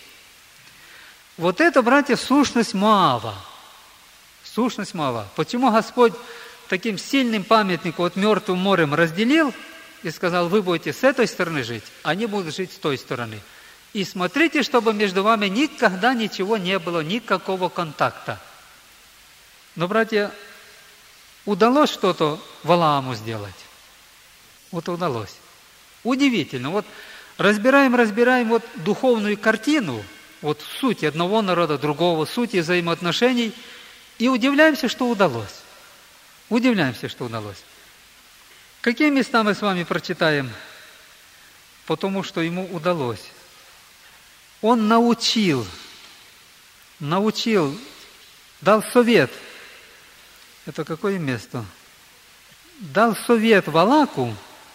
Speaker 1: Вот это, братья, сущность Моава. Сущность Моава. Почему Господь таким сильным памятником, вот мертвым морем разделил и сказал, вы будете с этой стороны жить, они будут жить с той стороны. И смотрите, чтобы между вами никогда ничего не было, никакого контакта. Но, братья, удалось что-то Валааму сделать? Вот удалось. Удивительно. Вот разбираем вот духовную картину, вот суть одного народа, другого, суть взаимоотношений, и удивляемся, что удалось. Удивляемся, что удалось. Какие места мы с вами прочитаем? Потому что ему удалось. Он научил, дал совет. Это какое место? дал совет Валаку,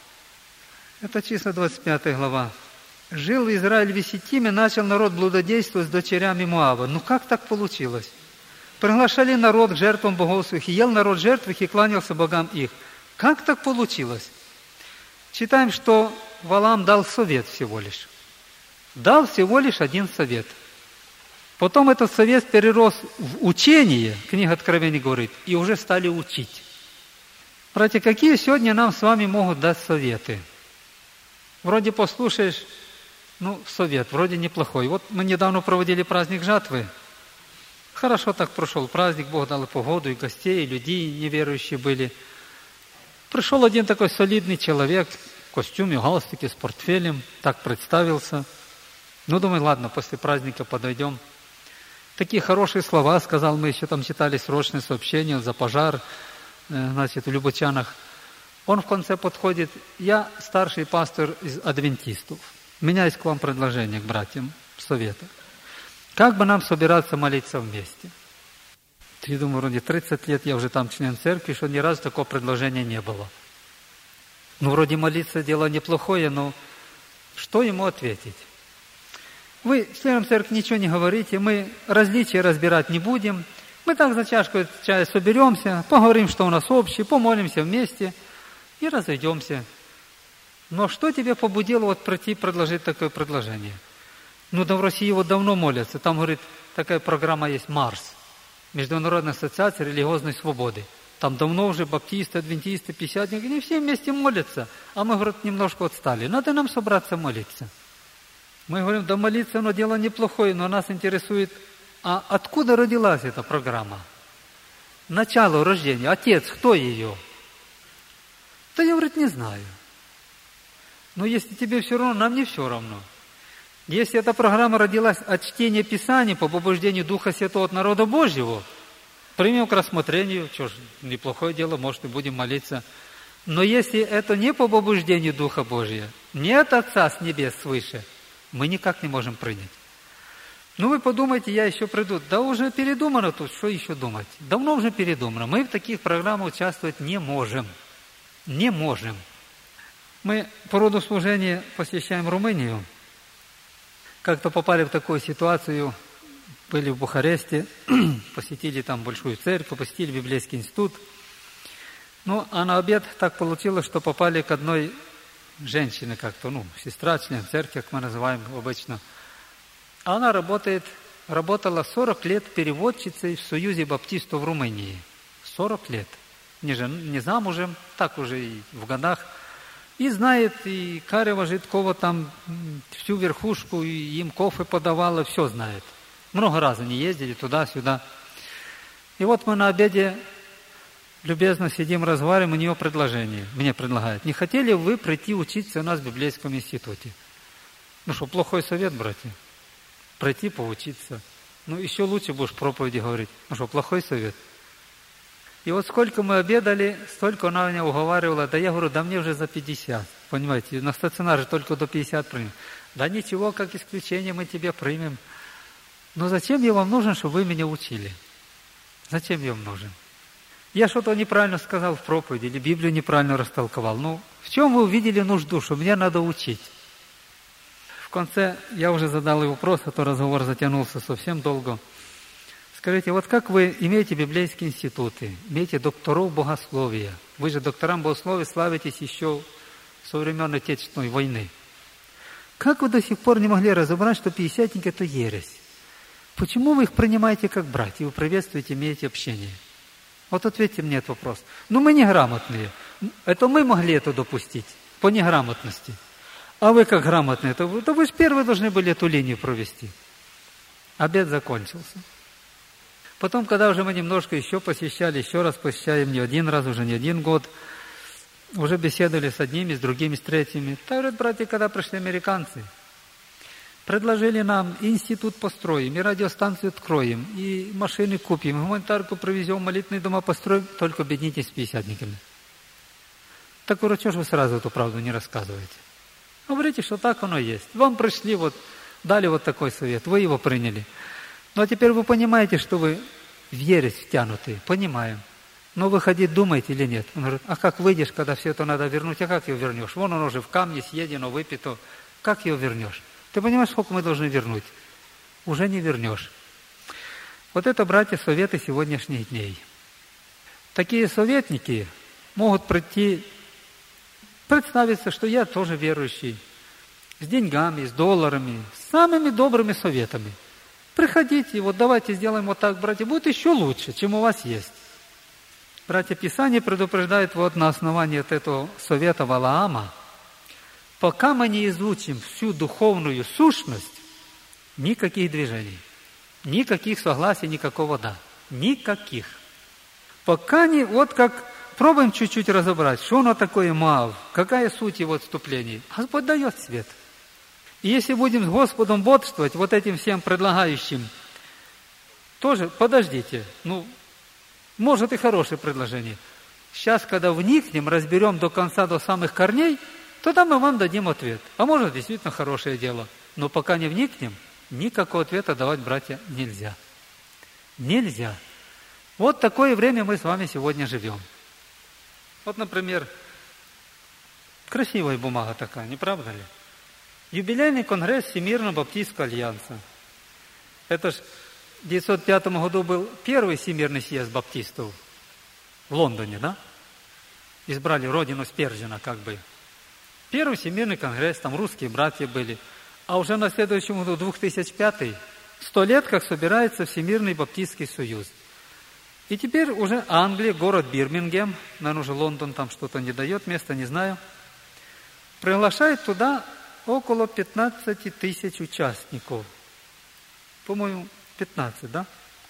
Speaker 1: это числа 25 глава, жил Израиль в Виситиме, начал народ блудодействовать с дочерями Моава. Ну как так получилось? Приглашали народ к жертвам богов своих, и ел народ жертв их, и кланялся богам их. Как так получилось? Читаем, что Валаам дал совет всего лишь. Дал всего лишь один совет. Потом этот совет перерос в учение, книга Откровений говорит, и уже стали учить. Братья, какие сегодня нам с вами могут дать советы? Вроде послушаешь, совет, вроде неплохой. Вот мы недавно проводили праздник жатвы. Хорошо так прошел праздник, Бог дал и погоду, и гостей, и людей неверующие были. Пришел один такой солидный человек в костюме, галстуке, с портфелем, так представился. Думаю, ладно, после праздника подойдем. Такие хорошие слова сказал, мы еще там читали срочное сообщение за пожар, в Любочанах. Он в конце подходит: я старший пастор из адвентистов. У меня есть к вам предложение, к братьям, совета. Как бы нам собираться молиться вместе? Я думаю, вроде 30 лет я уже там член церкви, что ни разу такого предложения не было. Вроде молиться дело неплохое, но что ему ответить? Вы членам церкви ничего не говорите, мы различия разбирать не будем. Мы так за чашкой чая соберемся, поговорим, что у нас общее, помолимся вместе и разойдемся. Но что тебе побудило прийти предложить такое предложение? В России давно молятся. Там, говорит, такая программа есть «Марс», Международная ассоциация религиозной свободы. Там давно уже баптисты, адвентисты, пятидесятники, они все вместе молятся. А мы, говорит, немножко отстали. Надо нам собраться молиться. Мы говорим, да молиться, но дело неплохое, но нас интересует, а откуда родилась эта программа? Начало рождения, отец, кто ее? Да я, говорит, не знаю. Но если тебе все равно, нам не все равно. Если эта программа родилась от чтения Писания по побуждению Духа Святого от народа Божьего, примем к рассмотрению, что ж, неплохое дело, может, и будем молиться. Но если это не по побуждению Духа Божьего, не от Отца с небес свыше, мы никак не можем принять. Вы подумайте, я еще приду. Да уже передумано тут, что еще думать? Давно уже передумано. Мы в таких программах участвовать не можем. Не можем. Мы по роду служения посещаем Румынию. Как-то попали в такую ситуацию, были в Бухаресте, посетили там большую церковь, посетили библейский институт. А на обед так получилось, что попали к одной женщине как-то, сестра, член церкви, как мы называем обычно. Она работала 40 лет переводчицей в Союзе баптистов в Румынии. 40 лет. Не замужем, так уже и в годах. И знает, и Карева Житкова там всю верхушку, и им кофе подавала, все знает. Много раз они ездили туда-сюда. И вот мы на обеде любезно сидим, разговариваем, у нее предложение. Мне предлагают: не хотели вы прийти учиться у нас в библейском институте? Что, плохой совет, братья? Пройти поучиться. Еще лучше будешь проповеди говорить. Что, плохой совет? И вот сколько мы обедали, столько она меня уговаривала. Да я говорю, да мне уже за 50. Понимаете, на стационаре только до 50 примем. Да ничего, как исключение мы тебе примем. Но зачем я вам нужен, чтобы вы меня учили? Зачем я вам нужен? Я что-то неправильно сказал в проповеди, или Библию неправильно растолковал. В чем вы увидели нужду, что мне надо учить? В конце я уже задал ей вопрос, а то разговор затянулся совсем долго. Скажите, вот как вы имеете библейские институты, имеете докторов богословия, вы же докторам богословия славитесь еще со времен Отечественной войны. Как вы до сих пор не могли разобрать, что пятидесятники – это ересь? Почему вы их принимаете как братья, вы приветствуете, имеете общение? Вот ответьте мне этот вопрос. Мы неграмотные. Это мы могли это допустить по неграмотности. А вы как грамотные, то вы же первые должны были эту линию провести. Обед закончился. Потом, когда уже мы немножко еще посещали, еще раз посещаем, не один раз, уже не один год, уже беседовали с одними, с другими, с третьими. Так, говорят, братья, когда пришли американцы, предложили нам и институт построим, и радиостанцию откроем, и машины купим, и гуманитарку провезем, молитвенные дома построим, только объединитесь с пятидесятниками. Так, говорю, что же вы сразу эту правду не рассказываете? Говорите, что так оно есть. Вам пришли, дали такой совет, вы его приняли. А теперь вы понимаете, что вы в ересь втянуты. Понимаем. но выходить думаете или нет? Он говорит, а как выйдешь, когда все это надо вернуть, а как ее вернешь? Вон оно уже в камне съедено, выпито. Как ее вернешь? Ты понимаешь, сколько мы должны вернуть? Уже не вернешь. Вот это, братья, советы сегодняшних дней. Такие советники могут прийти, представиться, что я тоже верующий, с деньгами, с долларами, с самыми добрыми советами. Приходите, вот давайте сделаем вот так, братья, будет еще лучше, чем у вас есть. Братья, Писание предупреждает вот на основании от этого совета Валаама, пока мы не изучим всю духовную сущность, никаких движений, никаких согласий, никакого «да». Никаких. Пока не, вот как пробуем чуть-чуть разобрать, что оно такое Моав, какая суть его отступлений. Господь дает свет. И если будем с Господом бодрствовать, вот этим всем предлагающим, тоже подождите, может и хорошее предложение. Сейчас, когда вникнем, разберем до конца, до самых корней, тогда мы вам дадим ответ. А может, действительно хорошее дело. Но пока не вникнем, никакого ответа давать, братья, нельзя. Нельзя. Вот такое время мы с вами сегодня живем. Вот, например, красивая бумага такая, не правда ли? Юбилейный конгресс Всемирного Баптистского альянса. Это ж в 1905 году был первый Всемирный съезд баптистов в Лондоне, да? Избрали родину Спержена, как бы. Первый Всемирный конгресс, там русские братья были. А уже на следующем году, 2005, 100 лет, как собирается Всемирный Баптистский союз. И теперь уже Англия, город Бирмингем, наверное, уже Лондон там что-то не дает, места не знаю, приглашает туда около 15 тысяч участников. По-моему, 15, да?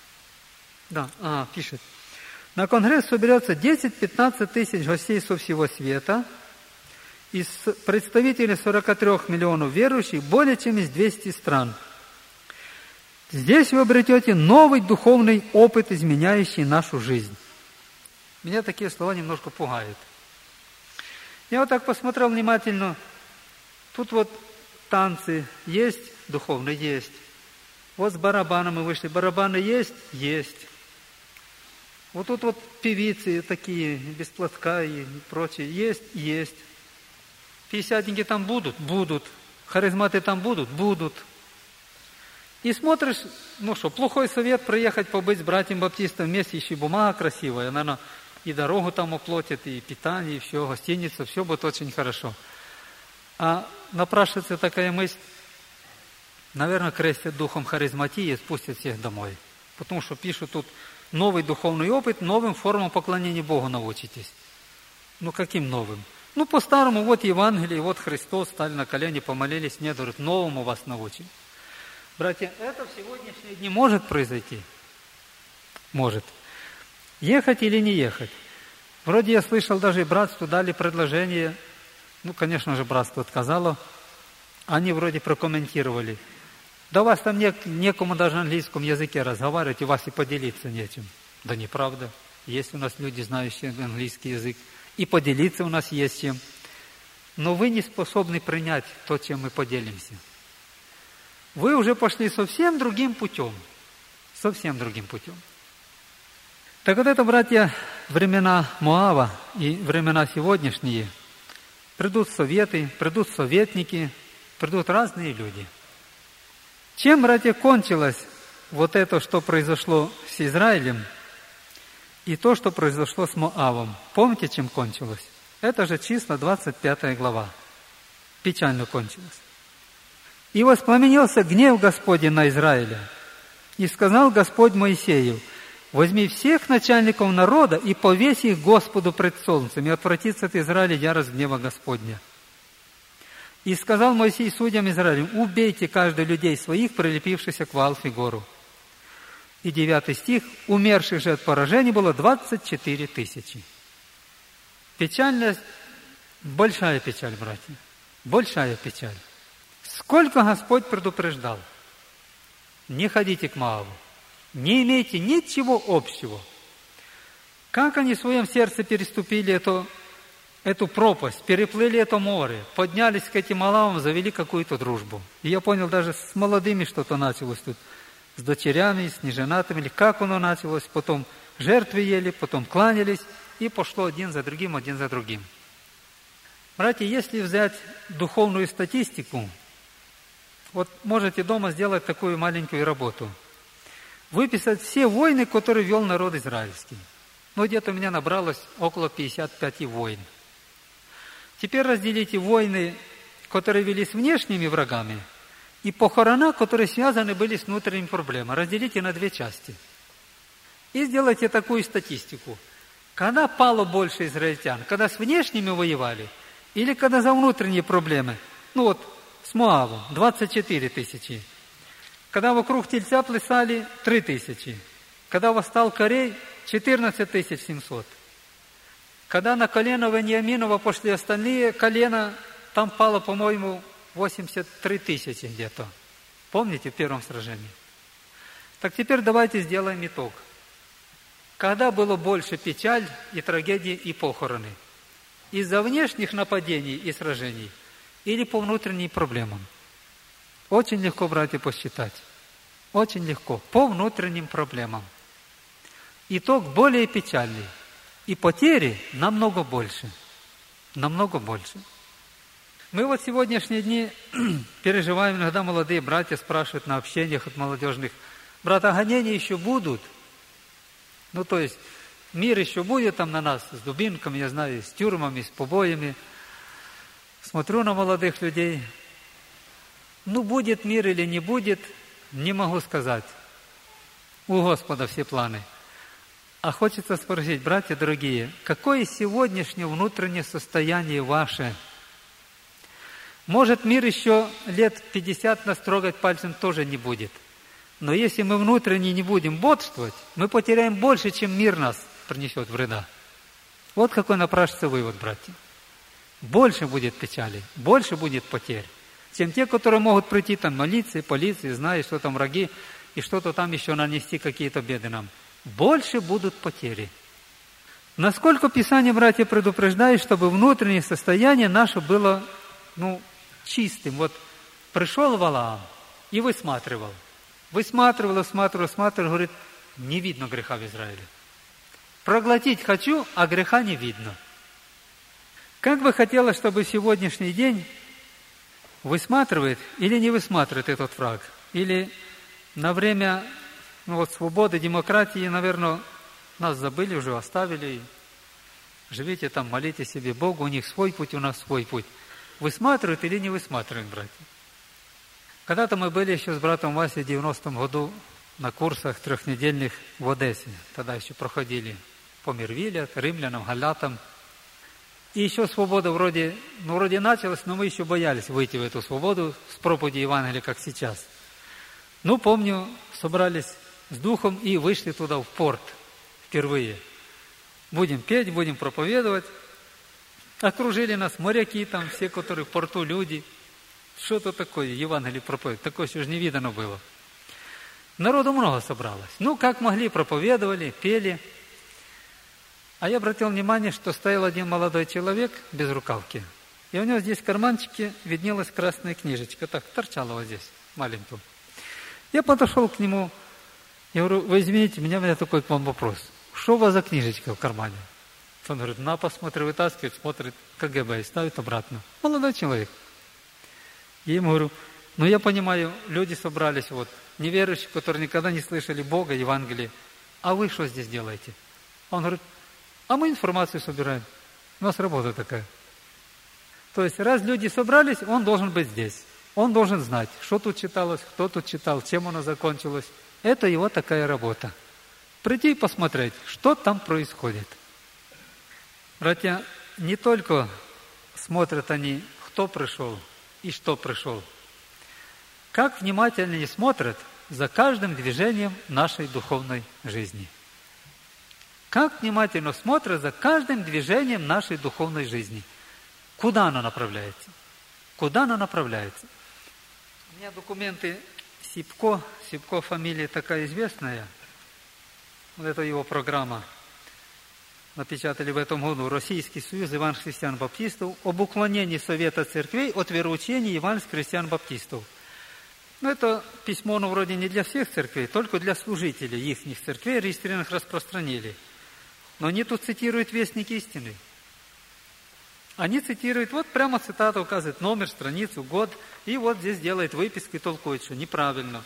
Speaker 1: Да, пишет. На конгресс соберется 10-15 тысяч гостей со всего света, из представителей 43 миллионов верующих, более чем из 200 стран. Здесь вы обретете новый духовный опыт, изменяющий нашу жизнь. Меня такие слова немножко пугают. Я вот так посмотрел внимательно. Тут вот танцы есть, духовные есть. Вот с барабаном мы вышли. Барабаны есть? Есть. Вот тут вот певицы такие, без платка и прочее. Есть? Есть. Пятидесятники там будут? Будут. Харизматы там будут? Будут. И смотришь, плохой совет приехать побыть с братьям баптистом вместе, еще и бумага красивая, наверное, и дорогу там оплатят, и питание, и все, гостиница, все будет очень хорошо. А напрашивается такая мысль, наверное, крестят духом харизматии и спустят всех домой. Потому что пишут тут новый духовный опыт, новым формам поклонения Богу научитесь. Каким новым? По-старому, вот Евангелие, вот Христос, стали на колени, помолились, нет, говорят, новому вас научим. Братья, это в сегодняшние дни может произойти? Может. Ехать или не ехать? Вроде я слышал, даже и братству дали предложение, конечно же, братство отказало, они вроде прокомментировали. Да у вас там некому даже на английском языке разговаривать, и у вас и поделиться нечем. Да неправда. Есть у нас люди, знающие английский язык, и поделиться у нас есть чем. Но вы не способны принять то, чем мы поделимся. Вы уже пошли совсем другим путем. Совсем другим путем. Так вот это, братья, времена Моава и времена сегодняшние. Придут советы, придут советники, придут разные люди. Чем, братья, кончилось вот это, что произошло с Израилем, и то, что произошло с Моавом? Помните, чем кончилось? Это же числа 25 глава. Печально кончилось. «И воспламенился гнев Господень на Израиля. И сказал Господь Моисею, возьми всех начальников народа и повесь их Господу пред солнцем, и отвратится от Израиля ярость гнева Господня. И сказал Моисей судьям Израиля, убейте каждый людей своих, прилепившихся к Ваал Фигору». И 9 стих, умерших же от поражения было 24 тысячи. Печальность, большая печаль, братья, большая печаль. Сколько Господь предупреждал. Не ходите к Моаву, не имейте ничего общего. Как они в своем сердце переступили эту пропасть, переплыли это море, поднялись к этим Моавам, завели какую-то дружбу. И я понял, даже с молодыми что-то началось тут. с дочерями, с неженатыми, или как оно началось, потом жертвы ели, потом кланялись, и пошло один за другим, один за другим. Братья, если взять духовную статистику, вот можете дома сделать такую маленькую работу. Выписать все войны, которые вел народ израильский. Ну, где-то у меня набралось около 55 войн. Теперь разделите войны, которые вели с внешними врагами, и похорона, которые связаны были с внутренними проблемами. Разделите на две части. И сделайте такую статистику. Когда пало больше израильтян? Когда с внешними воевали? Или когда за внутренние проблемы? Ну вот, с Моавом 24 тысячи. Когда вокруг тельца плясали 3 тысячи. Когда восстал Корей 14 700. Когда на колено Вениаминова пошли остальные колена, там пало, по-моему, 83 тысячи где-то. Помните в первом сражении? Так теперь давайте сделаем итог. Когда было больше печаль и трагедии и похороны? Из-за внешних нападений и сражений или по внутренним проблемам? Очень легко, братья, посчитать. Очень легко. По внутренним проблемам. Итог более печальный. И потери намного больше. Намного больше. Мы вот сегодняшние дни переживаем, иногда молодые братья спрашивают на общениях от молодежных: брат, а гонения еще будут? Ну, то есть, мир еще будет там на нас, с дубинками, я знаю, с тюрьмами, с побоями. Смотрю на молодых людей. Ну, будет мир или не будет, не могу сказать. У Господа все планы. А хочется спросить, братья дорогие, какое сегодняшнее внутреннее состояние ваше? Может, мир еще лет 50 нас трогать пальцем тоже не будет. Но если мы внутренне не будем бодрствовать, мы потеряем больше, чем мир нас принесет вреда. Вот какой напрашивается вывод, братья. Больше будет печали, больше будет потерь, чем те, которые могут прийти там молиться, полиции, зная, что там враги, и что-то там еще нанести какие-то беды нам. Больше будут потери. Насколько Писание, братья, предупреждает, чтобы внутреннее состояние наше было, чистым. Вот пришел Валаам и высматривал, говорит, не видно греха в Израиле. Проглотить хочу, а греха не видно. Как бы хотелось, чтобы сегодняшний день высматривает или не высматривает этот враг, или на время свободы, демократии, наверное, нас забыли уже, оставили. Живите там, молите себе Богу, у них свой путь, у нас свой путь. Высматривают или не высматривают, братья? Когда-то мы были еще с братом Васей в 90-м году на курсах 3-недельных в Одессе. Тогда еще проходили по Мервиле, римлянам, галатам. И еще свобода вроде началась, но мы еще боялись выйти в эту свободу с проповеди Евангелия, как сейчас. Помню, собрались с духом и вышли туда, в порт, впервые. Будем петь, будем проповедовать. Окружили нас моряки там, все, которые в порту, люди. Что-то такое, Евангелие проповедует. Такое еще не видано было. Народу много собралось. Как могли, проповедовали, пели. А я обратил внимание, что стоял один молодой человек без рукавки. И у него здесь в карманчике виднелась красная книжечка. Так, торчала вот здесь, маленькую. Я подошел к нему. Я говорю: вы извините, у меня такой к вам вопрос. Что у вас за книжечка в кармане? Он говорит: на, посмотри, вытаскивает, смотрит КГБ и ставит обратно. Молодой человек. Я ему говорю: я понимаю, люди собрались, неверующие, которые никогда не слышали Бога, Евангелие. А вы что здесь делаете? Он говорит: а мы информацию собираем. У нас работа такая. То есть, раз люди собрались, он должен быть здесь. Он должен знать, что тут читалось, кто тут читал, чем оно закончилось. Это его такая работа. Прийти и посмотреть, что там происходит. Братья, не только смотрят они, кто пришел и что пришел. Как внимательно они смотрят за каждым движением нашей духовной жизни. Как внимательно смотрят за каждым движением нашей духовной жизни. Куда она направляется? Куда она направляется? У меня документы Сипко. Сипко фамилия такая известная. Это его программа. Напечатали в этом году Российский союз евангельских христиан-баптистов об уклонении Совета церквей от вероучения евангельских христиан-баптистов. Но это письмо, оно вроде не для всех церквей, только для служителей их церквей, регистрированных, распространили. Но они тут цитируют Вестник истины. Они цитируют, вот прямо цитата указывает, номер, страницу, год, и вот здесь делает выписки, толкует, что неправильно.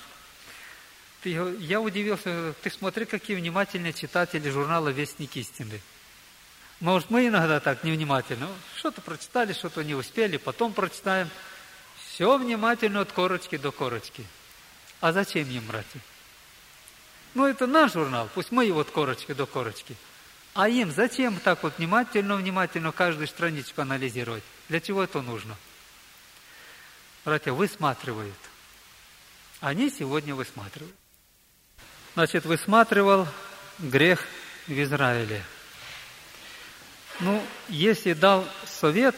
Speaker 1: Я удивился, ты смотри, какие внимательные читатели журнала «Вестник истины». Может, мы иногда так невнимательно, что-то прочитали, что-то не успели, потом прочитаем. Все внимательно от корочки до корочки. А зачем им, братья? Ну, это наш журнал, пусть мы его от корочки до корочки. А им зачем так вот внимательно каждую страничку анализировать? Для чего это нужно? Братья, высматривают. Они сегодня высматривают. Значит, высматривал грех в Израиле. Ну, если дал совет,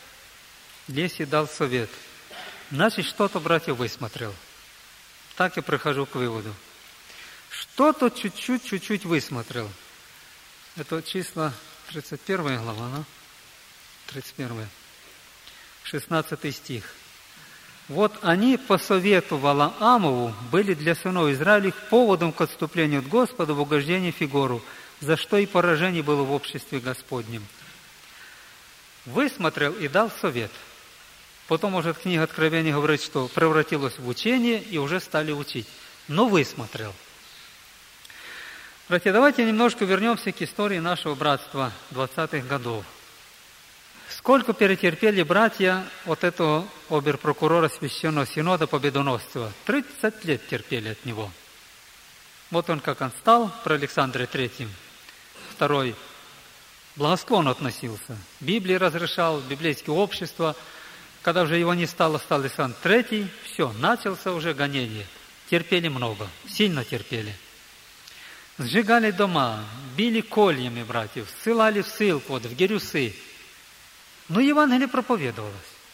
Speaker 1: значит, что-то, братья, высмотрел. Так я прихожу к выводу. Что-то чуть-чуть высмотрел. Это числа 31 глава, да? 31. 16 стих. Вот они по совету Валаамову были для сынов Израилевых поводом к отступлению от Господа в угождение Фигору, за что и поражение было в обществе Господнем. Высмотрел и дал совет. Потом, может, книга Откровения говорит, что превратилось в учение и уже стали учить. Но высмотрел. Братья, давайте немножко вернемся к истории нашего братства 20-х годов. Сколько перетерпели братья от этого оберпрокурора Священного Синода Победоносцева? 30 лет терпели от него. Вот он как он стал при Александре III. Второй благосклонно относился. Библии разрешал, библейские общества. Когда уже его не стало, стал Александр III. Все, начался уже гонение. Терпели много, сильно терпели. Сжигали дома, били кольями братьев, ссылали в ссылку, в Гирюсы. Но Евангелие проповедовалось.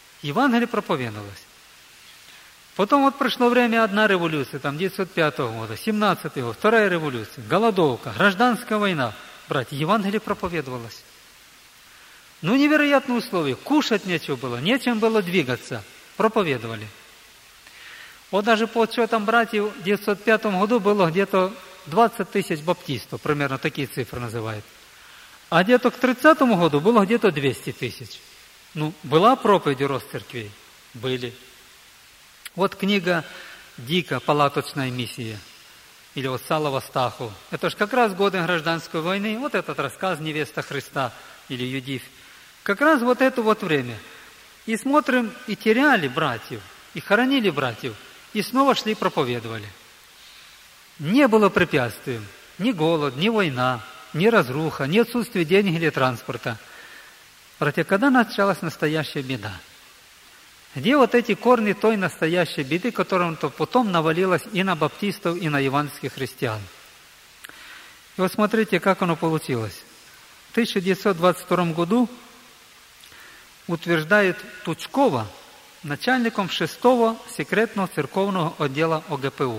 Speaker 1: Потом вот пришло время, одна революция, там 905 года, 17 год, вторая революция, голодовка, гражданская война. Братья, Евангелие проповедовалось. Ну, невероятные условия. Кушать нечего было, нечем было двигаться. Проповедовали. Вот даже по отчетам братьев в 905 году было где-то 20 тысяч баптистов, примерно такие цифры называют. А где-то к 30 году было где-то 200 тысяч. Ну, была проповедь рост церквей? Были. Вот книга Дика «Палаточная миссия». Или вот Салова Стаху. Это же как раз годы гражданской войны. Вот этот рассказ «Невеста Христа» или «Юдифь». Как раз вот это вот время. И смотрим, и теряли братьев, и хоронили братьев, и снова шли и проповедовали. Не было препятствием. Ни голод, ни война, ни разруха, ни отсутствие денег или транспорта. Братья, когда началась настоящая беда? Где вот эти корни той настоящей беды, которая потом навалилась и на баптистов, и на евангельских христиан? И вот смотрите, как оно получилось. В 1922 году утверждает Тучкова начальником 6-го секретного церковного отдела ОГПУ.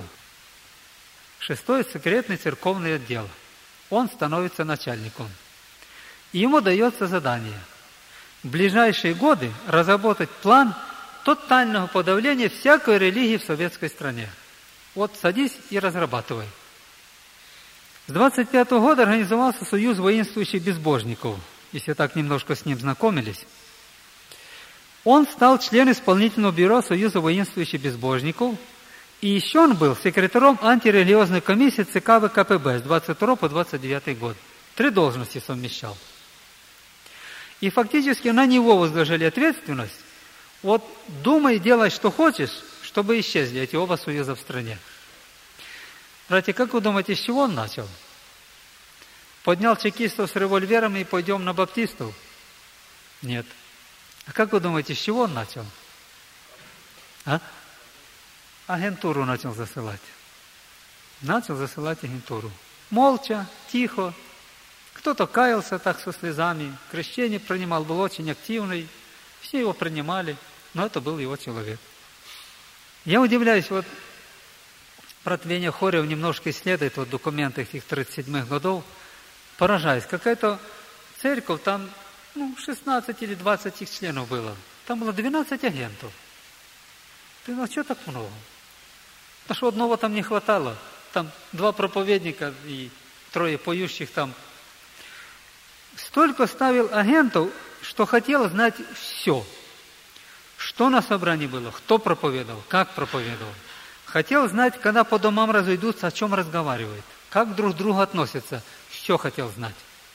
Speaker 1: 6-й секретный церковный отдел. Он становится начальником. И ему дается задание в ближайшие годы разработать план тотального подавления всякой религии в советской стране. Вот садись и разрабатывай. С 25 года организовался Союз воинствующих безбожников, если так немножко с ним знакомились. Он стал членом исполнительного бюро Союза воинствующих безбожников, и еще он был секретарем антирелигиозной комиссии ЦК ВКПБ с 22 по 29 год. 3 должности совмещал. И фактически на него возложили ответственность. Вот думай, делай, что хочешь, чтобы исчезли эти оба союза в стране. Братья, как вы думаете, с чего он начал? Поднял чекистов с револьверами и пойдем на баптистов? Нет. А как вы думаете, с чего он начал? Агентуру начал засылать. Начал засылать агентуру. Молча, тихо. Кто-то каялся так со слезами. Крещение принимал, был очень активный. Все его принимали, но это был его человек. Я удивляюсь, вот брат Веня Хорев немножко исследует вот документы этих 37-х годов, поражаюсь. Какая-то церковь, там 16 или 20 их членов было. Там было 12 агентов. Ты, что так много? Потому что одного там не хватало. Там 2 проповедника и 3 поющих там. Столько ставил агентов, что хотел знать все. Что на собрании было, кто проповедовал, как проповедовал. Хотел знать, когда по домам разойдутся, о чем разговаривают, как друг к другу относятся. Все хотел знать.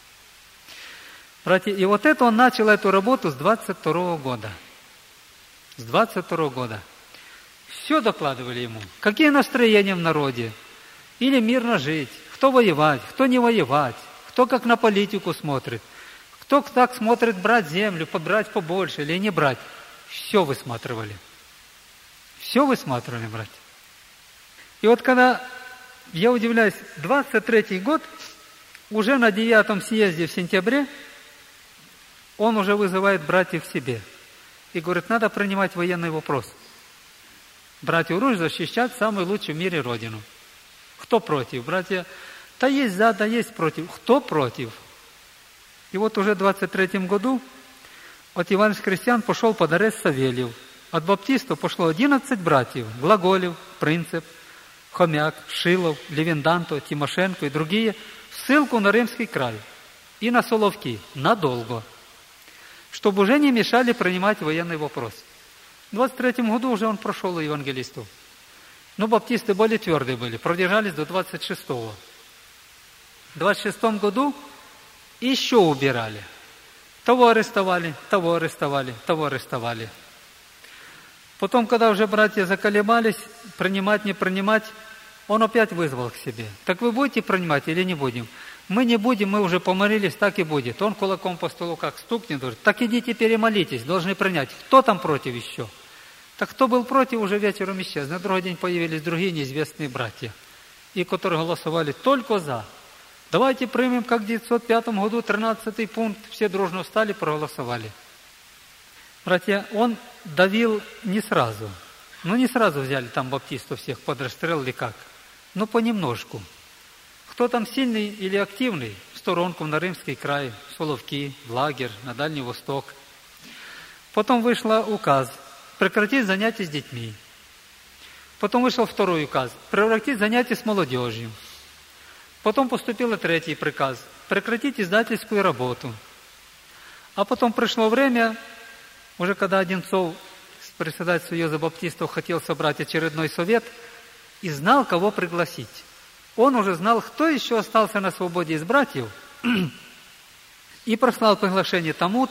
Speaker 1: Братья, и вот это он начал эту работу с 22 года. С 22 года. Все докладывали ему. Какие настроения в народе. Или мирно жить. Кто воевать, кто не воевать. Кто как на политику смотрит. Кто так смотрит брать землю, брать побольше или не брать. Все высматривали. Все высматривали, братья. И вот когда, я удивляюсь, 23-й год, уже на 9-м съезде в сентябре, он уже вызывает братьев к себе. И говорит, надо принимать военный вопрос. Братья Русь защищать самую лучшую в мире Родину. Кто против? Братья, да есть за, да есть против. Кто против? И вот уже в 23-м году от евангельских христиан пошел под арест Савельев. От баптистов пошло 11 братьев. Глаголев, Принцип, Хомяк, Шилов, Левинданто, Тимошенко и другие в ссылку на Римский край и на Соловки надолго, чтобы уже не мешали принимать военный вопрос. В 23-м году уже он прошел у евангелистов. Но баптисты более твердые были, продержались до 26-го. В 26-м году еще убирали. Того арестовали, того арестовали, того арестовали. Потом, когда уже братья заколебались, принимать, не принимать, он опять вызвал к себе. Так вы будете принимать или не будем? Мы не будем, мы уже помолились, так и будет. Он кулаком по столу как стукнет, говорит, так идите перемолитесь, должны принять. Кто там против еще? Так кто был против, уже вечером исчез. На другой день появились другие неизвестные братья, и которые голосовали только за. Давайте примем, как в 1905 году, 13-й пункт. Все дружно встали, проголосовали. Братья, он давил не сразу. Ну, не сразу взяли там баптистов всех под расстрел или как. Но понемножку. Кто там сильный или активный, в сторонку на Римский край, в Соловки, в лагерь, на Дальний Восток. Потом вышел указ прекратить занятия с детьми. Потом вышел второй указ прекратить занятия с молодежью. Потом поступил 3-й приказ прекратить издательскую работу. А потом пришло время, уже когда Одинцов, председатель Союза баптистов, хотел собрать очередной совет и знал, кого пригласить. Он уже знал, кто еще остался на свободе из братьев, и прослал приглашение тому.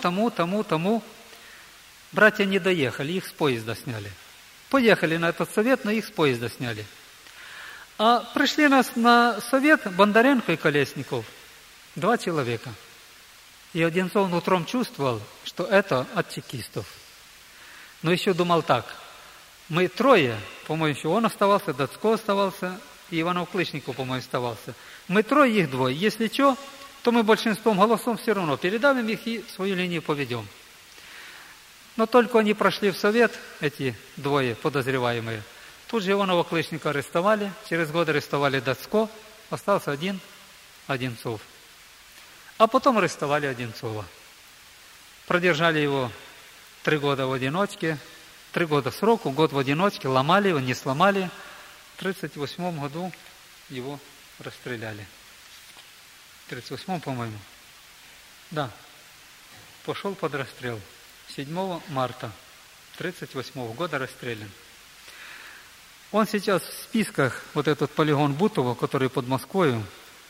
Speaker 1: Братья не доехали, их с поезда сняли. Поехали на этот совет, но их с поезда сняли. А пришли нас на совет Бондаренко и Колесников, 2 человека. И Одинцов нутром чувствовал, что это от чекистов. Но еще думал так, мы 3, по-моему, еще он оставался, Дацко оставался, и Иванов Клычников, по-моему, оставался. Мы 3, их 2. Если что, то мы большинством голосов все равно передавим их и свою линию поведем. Но только они прошли в совет, эти 2 подозреваемые, тут же Иванова Клычника арестовали, через год арестовали Дацко, остался один Одинцов. А потом арестовали Одинцова. Продержали его 3 года в одиночке, 3 года сроку, год в одиночке, ломали его, не сломали. В 1938 году его расстреляли. В 1938, по-моему. Да. Пошел под расстрел. 7 марта 1938 года расстрелян. Он сейчас в списках, вот этот полигон Бутово, который под Москвой,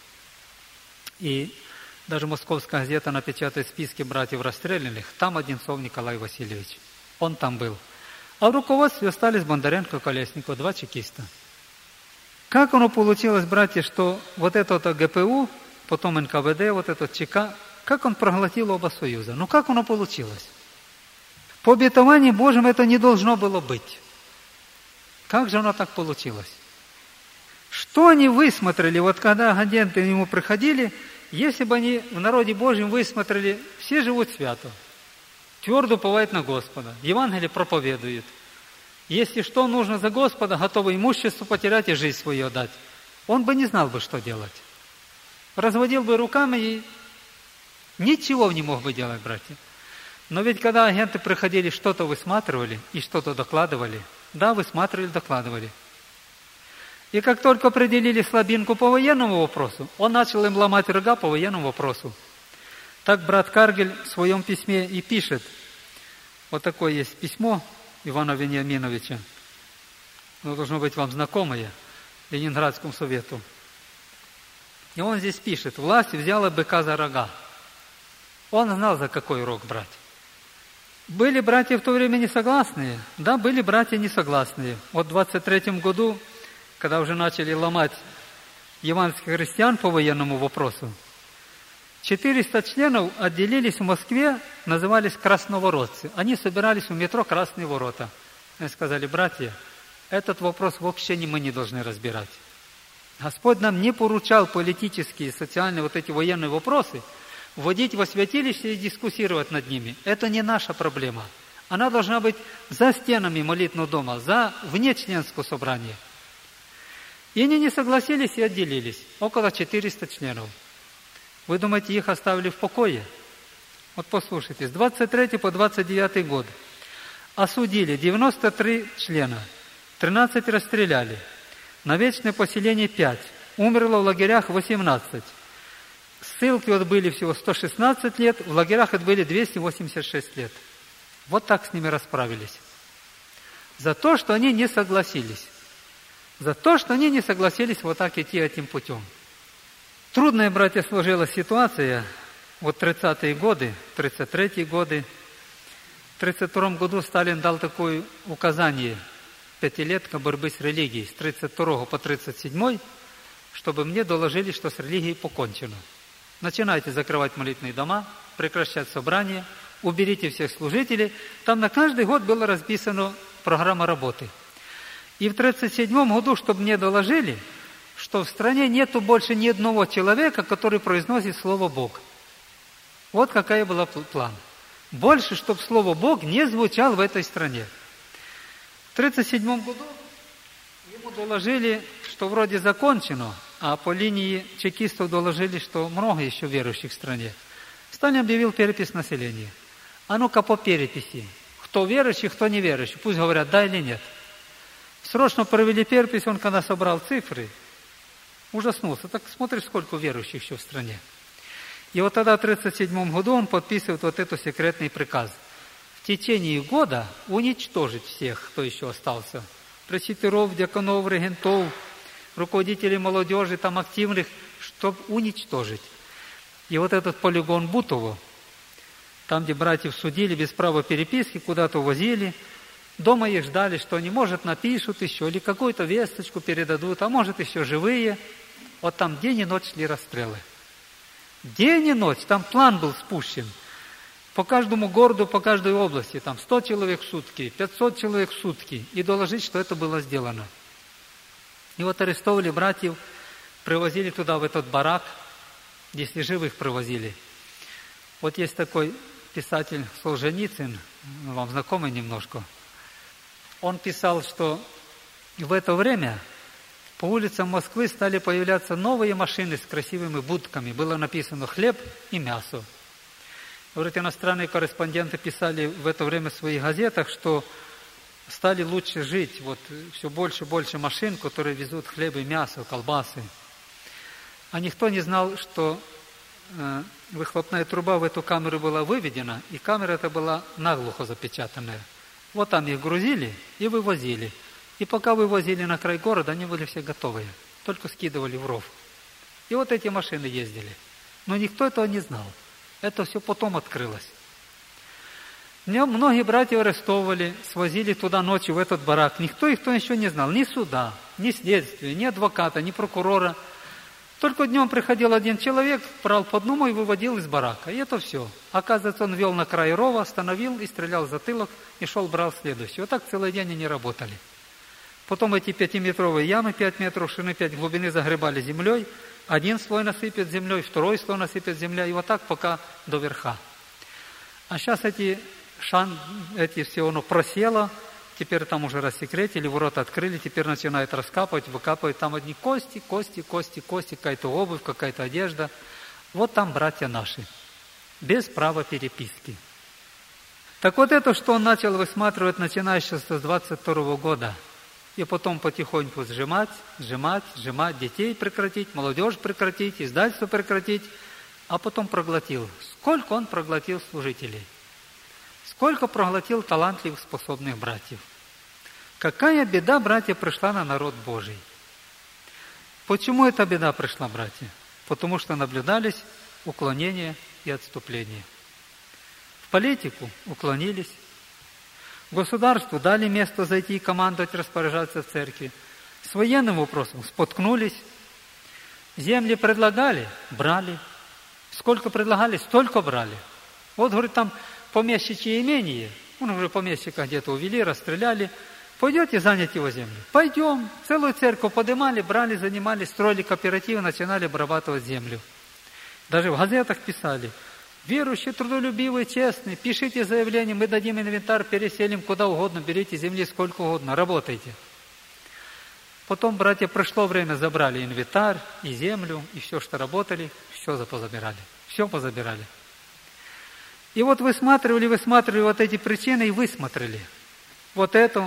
Speaker 1: и даже Московская газета напечатает списки братьев расстрелянных, там Одинцов Николай Васильевич. Он там был. А в руководстве остались Бондаренко и Колесников, 2 чекиста. Как оно получилось, братья, что вот этот ГПУ, потом НКВД, вот этот ЧК, как он проглотил оба союза? Ну как оно получилось? По обетованию Божьим это не должно было быть. Как же оно так получилось? Что они высмотрели, вот когда агенты к нему приходили, если бы они в народе Божьем высмотрели, все живут свято, твердо уповают на Господа, Евангелие проповедуют. Если что нужно за Господа, готовы имущество потерять и жизнь свою отдать, он бы не знал бы, что делать. Разводил бы руками и ничего не мог бы делать, братья. Но ведь когда агенты приходили, что-то высматривали и что-то докладывали, да, высматривали, докладывали. И как только определили слабинку по военному вопросу, он начал им ломать рога по военному вопросу. Так брат Каргель в своем письме и пишет. Вот такое есть письмо Ивана Вениаминовича. Оно должно быть вам знакомое, Ленинградскому совету. И он здесь пишет: власть взяла быка за рога. Он знал, за какой рог брать. Были братья в то время несогласные? Да, были братья несогласные. Вот в 23 году, когда уже начали ломать евангельских христиан по военному вопросу, 400 членов отделились в Москве, назывались красноворотцы. Они собирались у метро «Красные ворота». Они сказали: братья, этот вопрос вообще мы не должны разбирать. Господь нам не поручал политические, социальные, вот эти военные вопросы вводить во святилище и дискуссировать над ними. Это не наша проблема. Она должна быть за стенами молитвенного дома, вне членского собрания. И они не согласились и отделились. Около 400 членов. Вы думаете, их оставили в покое? Вот послушайте, с 23 по 29 год осудили 93 члена, 13 расстреляли, на вечное поселение 5, умерло в лагерях 18. Ссылки отбыли всего 116 лет, в лагерях отбыли 286 лет. Вот так с ними расправились. За то, что они не согласились. За то, что они не согласились вот так идти этим путем. Трудная, братья, сложилась ситуация. Вот 30-е годы, 33-е годы. В 32-м году Сталин дал такое указание: пятилетка борьбы с религией, с 32 по 37, чтобы мне доложили, что с религией покончено. Начинайте закрывать молитвенные дома, прекращать собрания, уберите всех служителей. Там на каждый год была расписана программа работы. И в 37 году, чтобы мне доложили, что в стране нету больше ни одного человека, который произносит слово «Бог». Вот какая была план. Больше, чтобы слово «Бог» не звучало в этой стране. В 1937 году ему доложили, что вроде закончено, а по линии чекистов доложили, что много еще верующих в стране. Сталин объявил перепись населения. А ну-ка по переписи. Кто верующий, кто не верующий. Пусть говорят, да или нет. Срочно провели перепись, он когда собрал цифры, ужаснулся. Так смотришь, сколько верующих еще в стране. И вот тогда в 1937 году он подписывает вот этот секретный приказ. В течение года уничтожить всех, кто еще остался. Пресвитеров, диаконов, регентов, руководителей молодежи, там активных, чтобы уничтожить. И вот этот полигон Бутово, там, где братьев судили без права переписки, куда-то увозили, дома их ждали, что они, может, напишут еще, или какую-то весточку передадут, а может, еще живые. Вот там день и ночь шли расстрелы. День и ночь, там план был спущен. По каждому городу, по каждой области, там 100 человек в сутки, 500 человек в сутки, и доложить, что это было сделано. И вот арестовали братьев, привозили туда, в этот барак, если живых привозили. Вот есть такой писатель Солженицын, вам знакомый немножко. Он писал, что в это время по улицам Москвы стали появляться новые машины с красивыми будками. Было написано «хлеб» и «мясо». Говорит, иностранные корреспонденты писали в это время в своих газетах, что стали лучше жить. Вот все больше и больше машин, которые везут хлеб и мясо, колбасы. А никто не знал, что выхлопная труба в эту камеру была выведена, и камера эта была наглухо запечатанная. Вот там их грузили и вывозили. И пока вывозили на край города, они были все готовые. Только скидывали в ров. И вот эти машины ездили. Но никто этого не знал. Это все потом открылось. Многие братья арестовывали, свозили туда ночью, в этот барак. Никто еще не знал. Ни суда, ни следствия, ни адвоката, ни прокурора. Только днем приходил один человек, брал по одному и выводил из барака. И это все. Оказывается, он вел на край рова, остановил и стрелял в затылок, и шел, брал следующий. Вот так целый день они работали. Потом эти 5-метровые ямы, 5 метров ширины, 5 глубины загребали землей. Один слой насыпят землей, второй слой насыпят землей. И вот так пока до верха. А сейчас эти все оно просело. Теперь там уже рассекретили, ворота открыли. Теперь начинают раскапывать, выкапывать. Там одни кости, какая-то обувь, какая-то одежда. Вот там братья наши. Без права переписки. Так вот это, что он начал высматривать, начиная с 22 года. и потом потихоньку сжимать, детей прекратить, молодежь прекратить, издательство прекратить, а потом проглотил. Сколько он проглотил служителей? Сколько проглотил талантливых, способных братьев? Какая беда, братья, пришла на народ Божий? Почему эта беда пришла, братья? Потому что наблюдались уклонения и отступления. В политику уклонились, государству дали место зайти и командовать, распоряжаться в церкви. С военным вопросом споткнулись, земли предлагали, брали. Сколько предлагали, столько брали. Вот, говорит, там помещичье имение, уже помещика где-то увели, расстреляли. Пойдете занять его землю? Пойдем. Целую церковь поднимали, брали, занимали, строили кооперативы, начинали обрабатывать землю. Даже в газетах писали: верующие, трудолюбивые, честные, пишите заявление, мы дадим инвентарь, переселим куда угодно, берите земли сколько угодно, работайте. Потом, братья, пришло время, забрали инвентарь и землю, и все, что работали, все позабирали. Все позабирали. И вот высматривали вот эти причины и высмотрели. Вот это.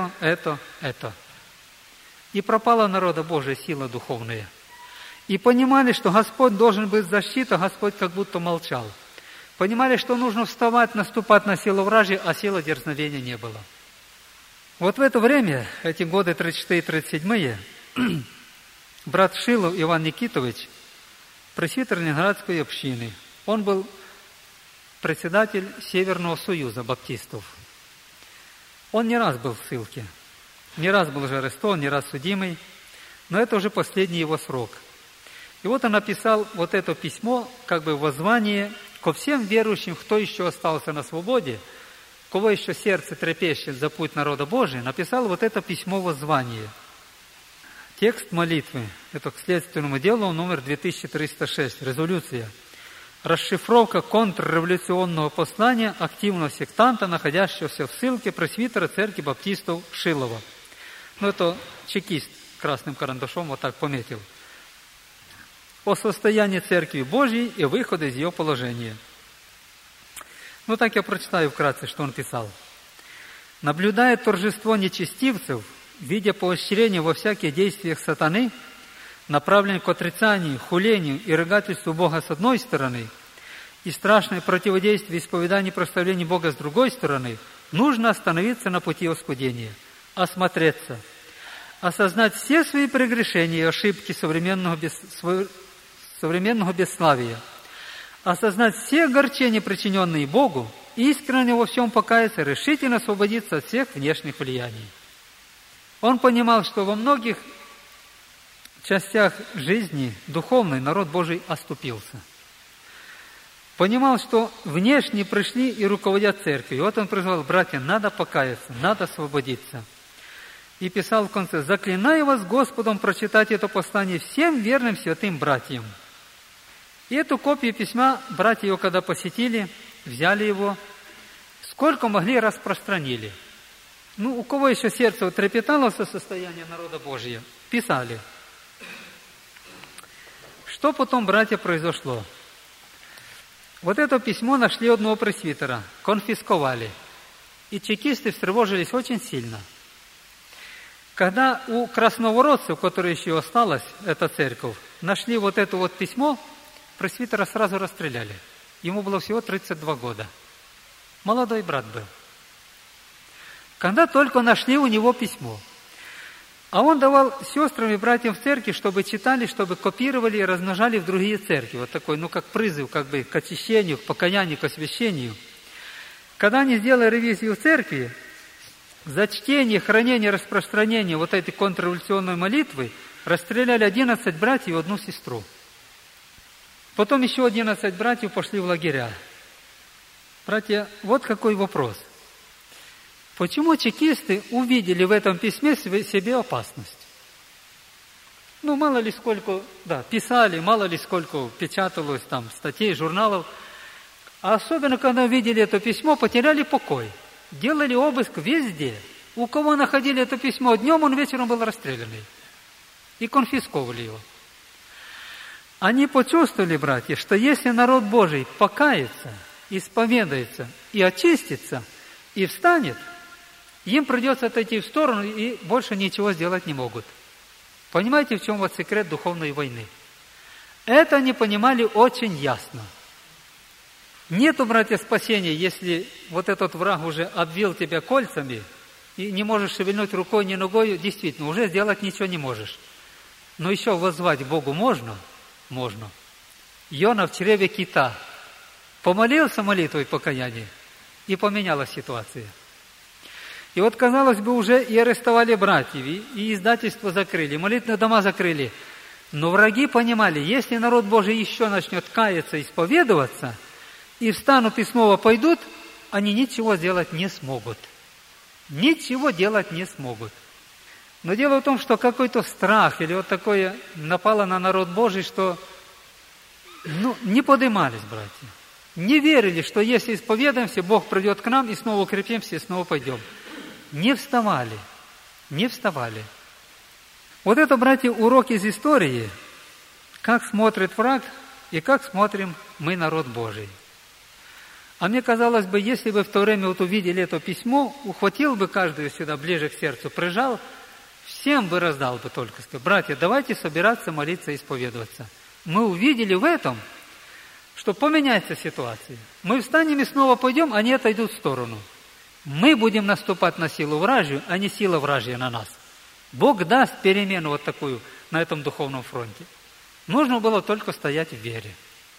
Speaker 1: И пропала народа Божия сила духовная. И понимали, что Господь должен быть защита, Господь как будто молчал. Понимали, что нужно вставать, наступать на силу вражьей, а силы дерзновения не было. Вот в это время, эти годы 34-37, брат Шилов Иван Никитович, пресвитер Ленинградской общины, он был председатель Северного союза баптистов. Он не раз был в ссылке, не раз был уже арестован, не раз судимый, но это уже последний его срок. И вот он написал вот это письмо, как бы воззвание ко всем верующим, кто еще остался на свободе, у кого еще сердце трепещет за путь народа Божия, написал вот это письмо воззвание. Текст молитвы, это к следственному делу номер 2306, резолюция. Расшифровка контрреволюционного послания активного сектанта, находящегося в ссылке пресвитера церкви баптистов Шилова. Это чекист красным карандашом вот так пометил. О состоянии церкви Божьей и выходе из ее положения. Так я прочитаю вкратце, что он писал. Наблюдая торжество нечестивцев, видя поощрение во всяких действиях сатаны, направленный к отрицанию, хулению и ругательству Бога с одной стороны и страшное противодействие исповеданию и прославлению Бога с другой стороны, нужно остановиться на пути оскудения, осмотреться, осознать все свои прегрешения и ошибки современного бесславия, осознать все огорчения, причиненные Богу, искренне во всем покаяться, решительно освободиться от всех внешних влияний. Он понимал, что во многих частях жизни духовной народ Божий оступился. Понимал, что внешне пришли и руководят церковью. И вот он призвал: братья, надо покаяться, надо освободиться. И писал в конце: заклинаю вас Господом прочитать это послание всем верным святым братьям. И эту копию письма братья его, когда посетили, взяли его, сколько могли, распространили. У кого еще сердце трепетало со состояния народа Божия, писали. Что потом, братья, произошло? Вот это письмо нашли одного пресвитера, конфисковали. И чекисты встревожились очень сильно. Когда у красноворотцев, которые еще осталось, эта церковь, нашли вот это вот письмо, пресвитера сразу расстреляли. Ему было всего 32 года. Молодой брат был. Когда только нашли у него письмо, а он давал сестрам и братьям в церкви, чтобы читали, чтобы копировали и размножали в другие церкви. Вот такой, как призыв, к очищению, к покаянию, к освящению. Когда они сделали ревизию в церкви, за чтение, хранение, распространение вот этой контрреволюционной молитвы расстреляли 11 братьев и одну сестру. Потом еще 11 братьев пошли в лагеря. Братья, вот какой вопрос. Почему чекисты увидели в этом письме себе опасность? Мало ли сколько, писали, мало ли сколько печаталось там статей, журналов. А особенно, когда увидели это письмо, потеряли покой. Делали обыск везде. У кого находили это письмо днем, он вечером был расстрелянный. И конфисковали его. Они почувствовали, братья, что если народ Божий покается, исповедается и очистится, и встанет, Им придется отойти в сторону и больше ничего сделать не могут. Понимаете, в чем вот секрет духовной войны? Это они понимали очень ясно. Нету, братья, спасения, если вот этот враг уже обвил тебя кольцами, и не можешь шевельнуть рукой ни ногой, действительно, уже сделать ничего не можешь. Но еще воззвать к Богу можно? Можно. Иона в чреве кита помолился молитвой покаяния, и поменялась ситуация. И вот, казалось бы, уже и арестовали братьев, и издательство закрыли, и молитвенные дома закрыли. Но враги понимали, если народ Божий еще начнет каяться, исповедоваться, и встанут и снова пойдут, они ничего сделать не смогут. Ничего делать не смогут. Но дело в том, что какой-то страх или вот такое напало на народ Божий, что не поднимались, братья. Не верили, что если исповедаемся, Бог придет к нам, и снова укрепимся, и снова пойдем. Не вставали. Не вставали. Вот это, братья, урок из истории, как смотрит враг и как смотрим мы, народ Божий. А мне казалось бы, если бы в то время вот увидели это письмо, ухватил бы каждую сюда ближе к сердцу, прижал, всем бы раздал бы только, сказал: братья, давайте собираться, молиться, исповедоваться. Мы увидели в этом, что поменяется ситуация. Мы встанем и снова пойдем, они отойдут в сторону. Мы будем наступать на силу вражью, а не сила вражья на нас. Бог даст перемену вот такую на этом духовном фронте. Нужно было только стоять в вере.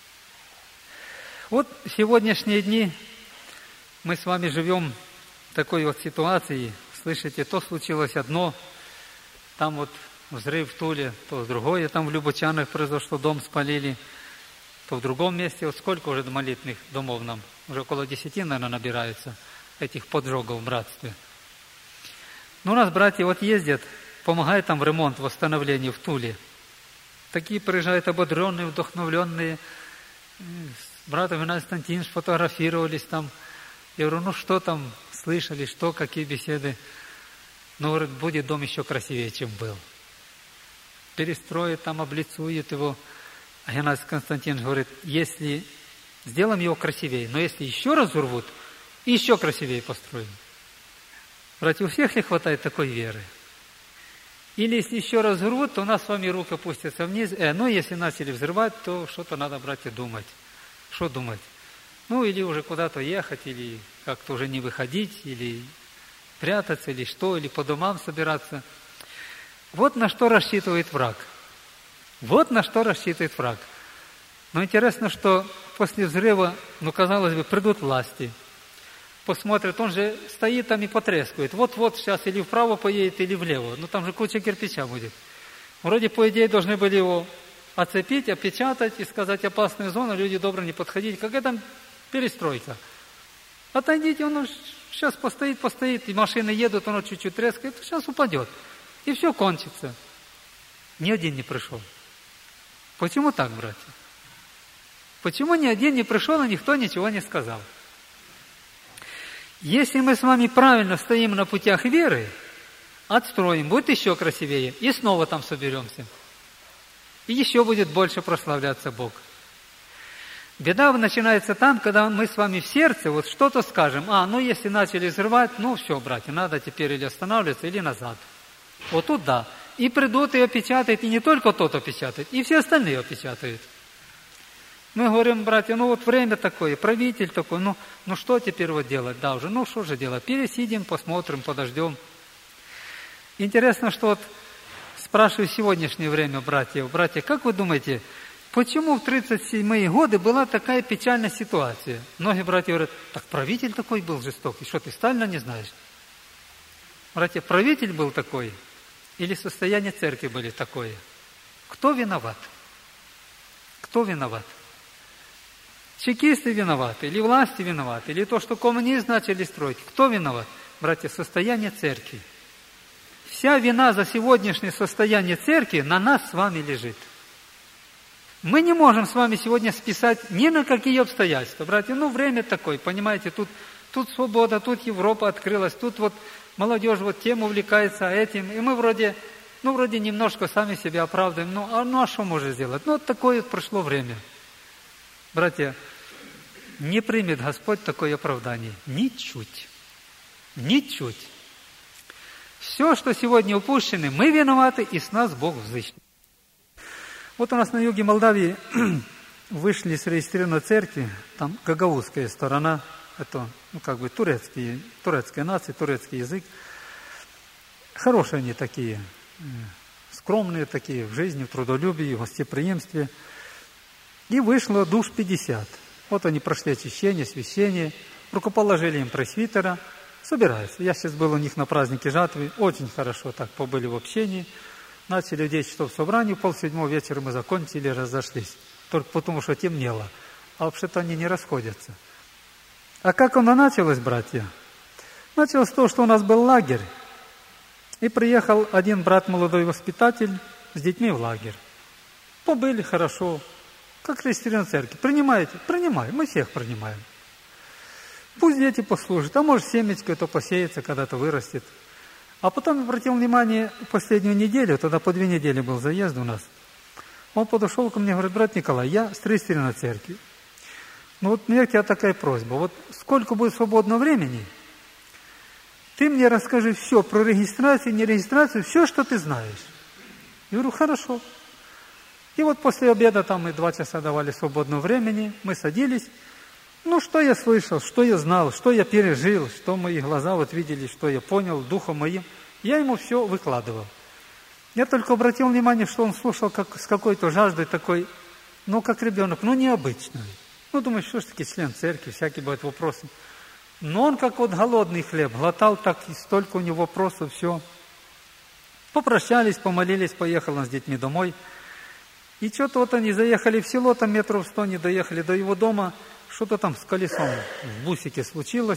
Speaker 1: Вот сегодняшние дни мы с вами живем в такой вот ситуации. Слышите, то случилось одно, там вот взрыв в Туле, то другое, там в Любочанах произошло, дом спалили, то в другом месте. Вот сколько уже молитвенных домов нам? Уже около 10, наверное, набираются этих поджогов в братстве. Но у нас братья вот ездят, помогают там в ремонт, восстановлению в Туле. Такие приезжают ободренные, вдохновленные. С братом Геннадием Константиновичем фотографировались там. Я говорю, что там слышали, какие беседы. Ну, говорит, будет дом еще красивее, чем был. Перестроит там, облицует его. А Геннадий Константинович говорит, если сделаем его красивее, но если еще раз взорвут, еще красивее построим. Братья, у всех ли хватает такой веры? Или если еще раз взорвут, то у нас с вами рука опустится вниз. Ну, если начали взрывать, то что-то надо, братья, думать. Что думать? Ну, или уже куда-то ехать, или как-то уже не выходить, или прятаться, или что, или по домам собираться. Вот на что рассчитывает враг. Вот на что рассчитывает враг. Но интересно, что после взрыва, казалось бы, придут власти, посмотрят, он же стоит там и потрескивает. Вот-вот сейчас или вправо поедет, или влево. Там же куча кирпича будет. Вроде, по идее, должны были его оцепить, опечатать и сказать: опасная зона, люди добрые, не подходите. Какая там перестройка? Отойдите, он сейчас постоит, и машины едут, он чуть-чуть трескает, сейчас упадет. И все кончится. Ни один не пришел. Почему так, братья? Почему ни один не пришел, и никто ничего не сказал? Если мы с вами правильно стоим на путях веры, отстроим, будет еще красивее, и снова там соберемся. И еще будет больше прославляться Бог. Беда начинается там, когда мы с вами в сердце вот что-то скажем. Если начали взрывать, все, братья, надо теперь или останавливаться, или назад. Вот тут да. И придут и опечатают, и не только тот опечатает, и все остальные опечатают. Мы говорим, братья, время такое, правитель такой, что теперь делать? Да, уже, что же делать? Пересидим, посмотрим, подождем. Интересно, что спрашиваю в сегодняшнее время братья, как вы думаете, почему в 37-е годы была такая печальная ситуация? Многие братья говорят, так правитель такой был жестокий, что ты Сталина не знаешь? Братья, правитель был такой или состояние церкви были такое? Кто виноват? Кто виноват? Чекисты виноваты, или власти виноваты, или то, что коммунизм начали строить. Кто виноват? Братья, состояние церкви. Вся вина за сегодняшнее состояние церкви на нас с вами лежит. Мы не можем с вами сегодня списать ни на какие обстоятельства. Братья, время такое, понимаете, тут свобода, тут Европа открылась, тут молодежь тем увлекается этим, и мы вроде немножко сами себя оправдываем. А что можно сделать? Такое прошло время. Братья, не примет Господь такое оправдание. Ничуть. Ничуть. Все, что сегодня упущено, мы виноваты, и с нас Бог взыщет. Вот у нас на юге Молдавии вышли с регистрированной церкви, там гагаузская сторона, это турецкая нация, турецкий язык. Хорошие они такие, скромные такие в жизни, в трудолюбии, в гостеприимстве. И вышло душ 50. Вот они прошли очищение, священие, рукоположили им пресвитера, собираются. Я сейчас был у них на празднике жатвы, очень хорошо так побыли в общении. Начали в 10 часов собрания, в 6:30 вечера мы закончили, разошлись. Только потому, что темнело. А вообще-то они не расходятся. А как оно началось, братья? Началось с того, что у нас был лагерь. И приехал один брат, молодой воспитатель, с детьми в лагерь. Побыли хорошо, как регистрированная церковь. Принимаете? Принимаем, мы всех принимаем. Пусть дети послужат, а может семечко это посеется, когда-то вырастет. А потом я обратил внимание, последнюю неделю, тогда по 2 недели был заезд у нас. Он подошел ко мне и говорит: брат Николай, я с регистрированной церкви. Ну вот у меня к тебе такая просьба. Вот сколько будет свободного времени, ты мне расскажи все про регистрацию, не регистрацию, все, что ты знаешь. Я говорю: хорошо. И вот после обеда там мы 2 часа давали свободного времени, мы садились. Ну, что я слышал, что я знал, что я пережил, что мои глаза вот видели, что я понял духом моим, я ему все выкладывал. Я только обратил внимание, что он слушал с какой-то жаждой такой, ну, как ребенок, ну, необычной. Ну, думаю, что ж таки член церкви, всякие бывают вопросы. Но он как вот голодный хлеб, глотал так, и столько у него вопросов, все. Попрощались, помолились, поехал он с детьми домой. И что-то вот они заехали в село, там метров 100 не доехали до его дома, что-то там с колесом в бусике случилось.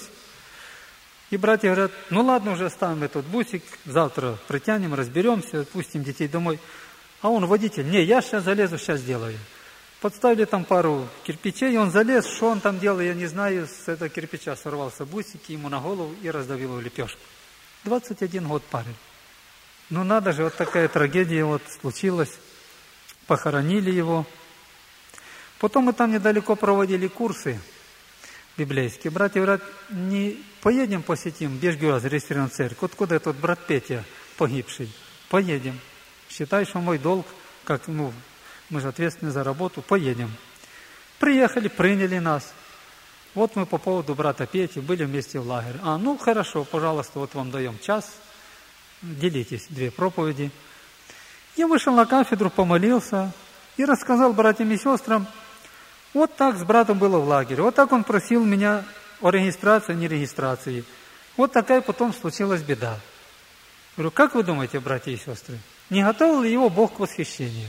Speaker 1: И братья говорят: ну ладно, уже оставим этот бусик, завтра притянем, разберемся, отпустим детей домой. А он водитель: не, я сейчас залезу, сейчас сделаю. Подставили там пару кирпичей, он залез, что он там делал, я не знаю, с этого кирпича сорвался бусик ему на голову и раздавил его лепешку. 21 год парень. Ну надо же, вот такая трагедия вот случилась. Похоронили его. Потом мы там недалеко проводили курсы библейские. Братья говорят: не поедем посетим Бежгюраз, регистрированную церковь. Вот куда этот брат Петя погибший? Поедем. Считай, что мой долг, как, мы же ответственны за работу, поедем. Приехали, приняли нас. Вот мы по поводу брата Пети были вместе в лагере. Ну хорошо, пожалуйста, вот вам даем час, делитесь 2 проповеди. Я вышел на кафедру, помолился и рассказал братьям и сестрам, вот так с братом было в лагере, вот так он просил меня о регистрации, не регистрации. Вот такая потом случилась беда. Говорю: как вы думаете, братья и сестры, не готовил ли его Бог к восхищению?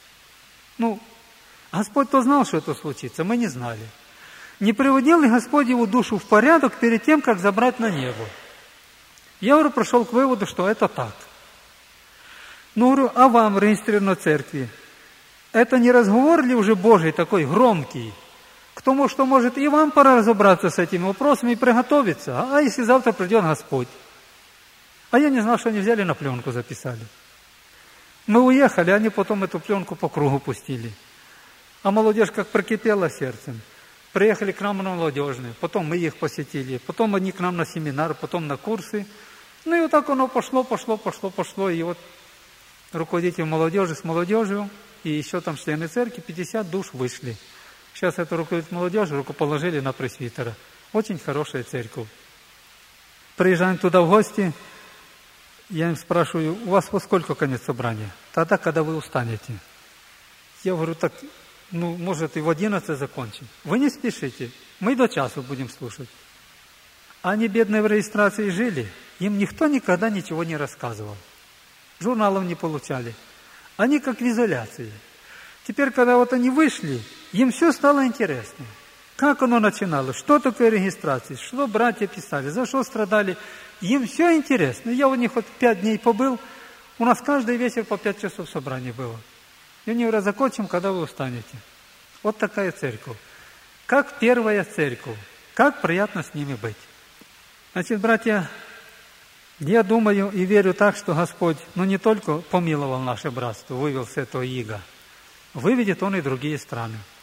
Speaker 1: Господь-то знал, что это случится, мы не знали. Не приводил ли Господь его душу в порядок перед тем, как забрать на небо? Я, говорю, пришел к выводу, что это так. Говорю, а вам, регистрированной церкви, это не разговор ли уже Божий такой громкий? К тому, что может и вам пора разобраться с этими вопросами и приготовиться. А если завтра придет Господь? А я не знал, что они взяли на пленку, записали. Мы уехали, они потом эту пленку по кругу пустили. А молодежь как прокипела сердцем. Приехали к нам на молодежные, потом мы их посетили, потом они к нам на семинар, потом на курсы. И вот так оно пошло. И вот руководитель молодежи с молодежью, и еще там члены церкви, 50 душ вышли. Сейчас это руководитель молодежи рукоположили на пресвитера. Очень хорошая церковь. Приезжаем туда в гости, я им спрашиваю: у вас во сколько конец собрания? Тогда, когда вы устанете. Я говорю: так, может и в 11 закончим. Вы не спешите, мы до часу будем слушать. Они, бедные, в регистрации жили, им никто никогда ничего не рассказывал. Журналов не получали. Они как в изоляции. Теперь, когда вот они вышли, им все стало интересно. Как оно начиналось, что такое регистрация, что братья писали, за что страдали. Им все интересно. Я у них вот 5 дней побыл, у нас каждый вечер по 5 часов собрания было. И они говорят: закончим, когда вы устанете. Вот такая церковь. Как первая церковь. Как приятно с ними быть. Значит, братья, я думаю и верю так, что Господь, не только помиловал наше братство, вывел с этого ига, выведет Он и другие страны.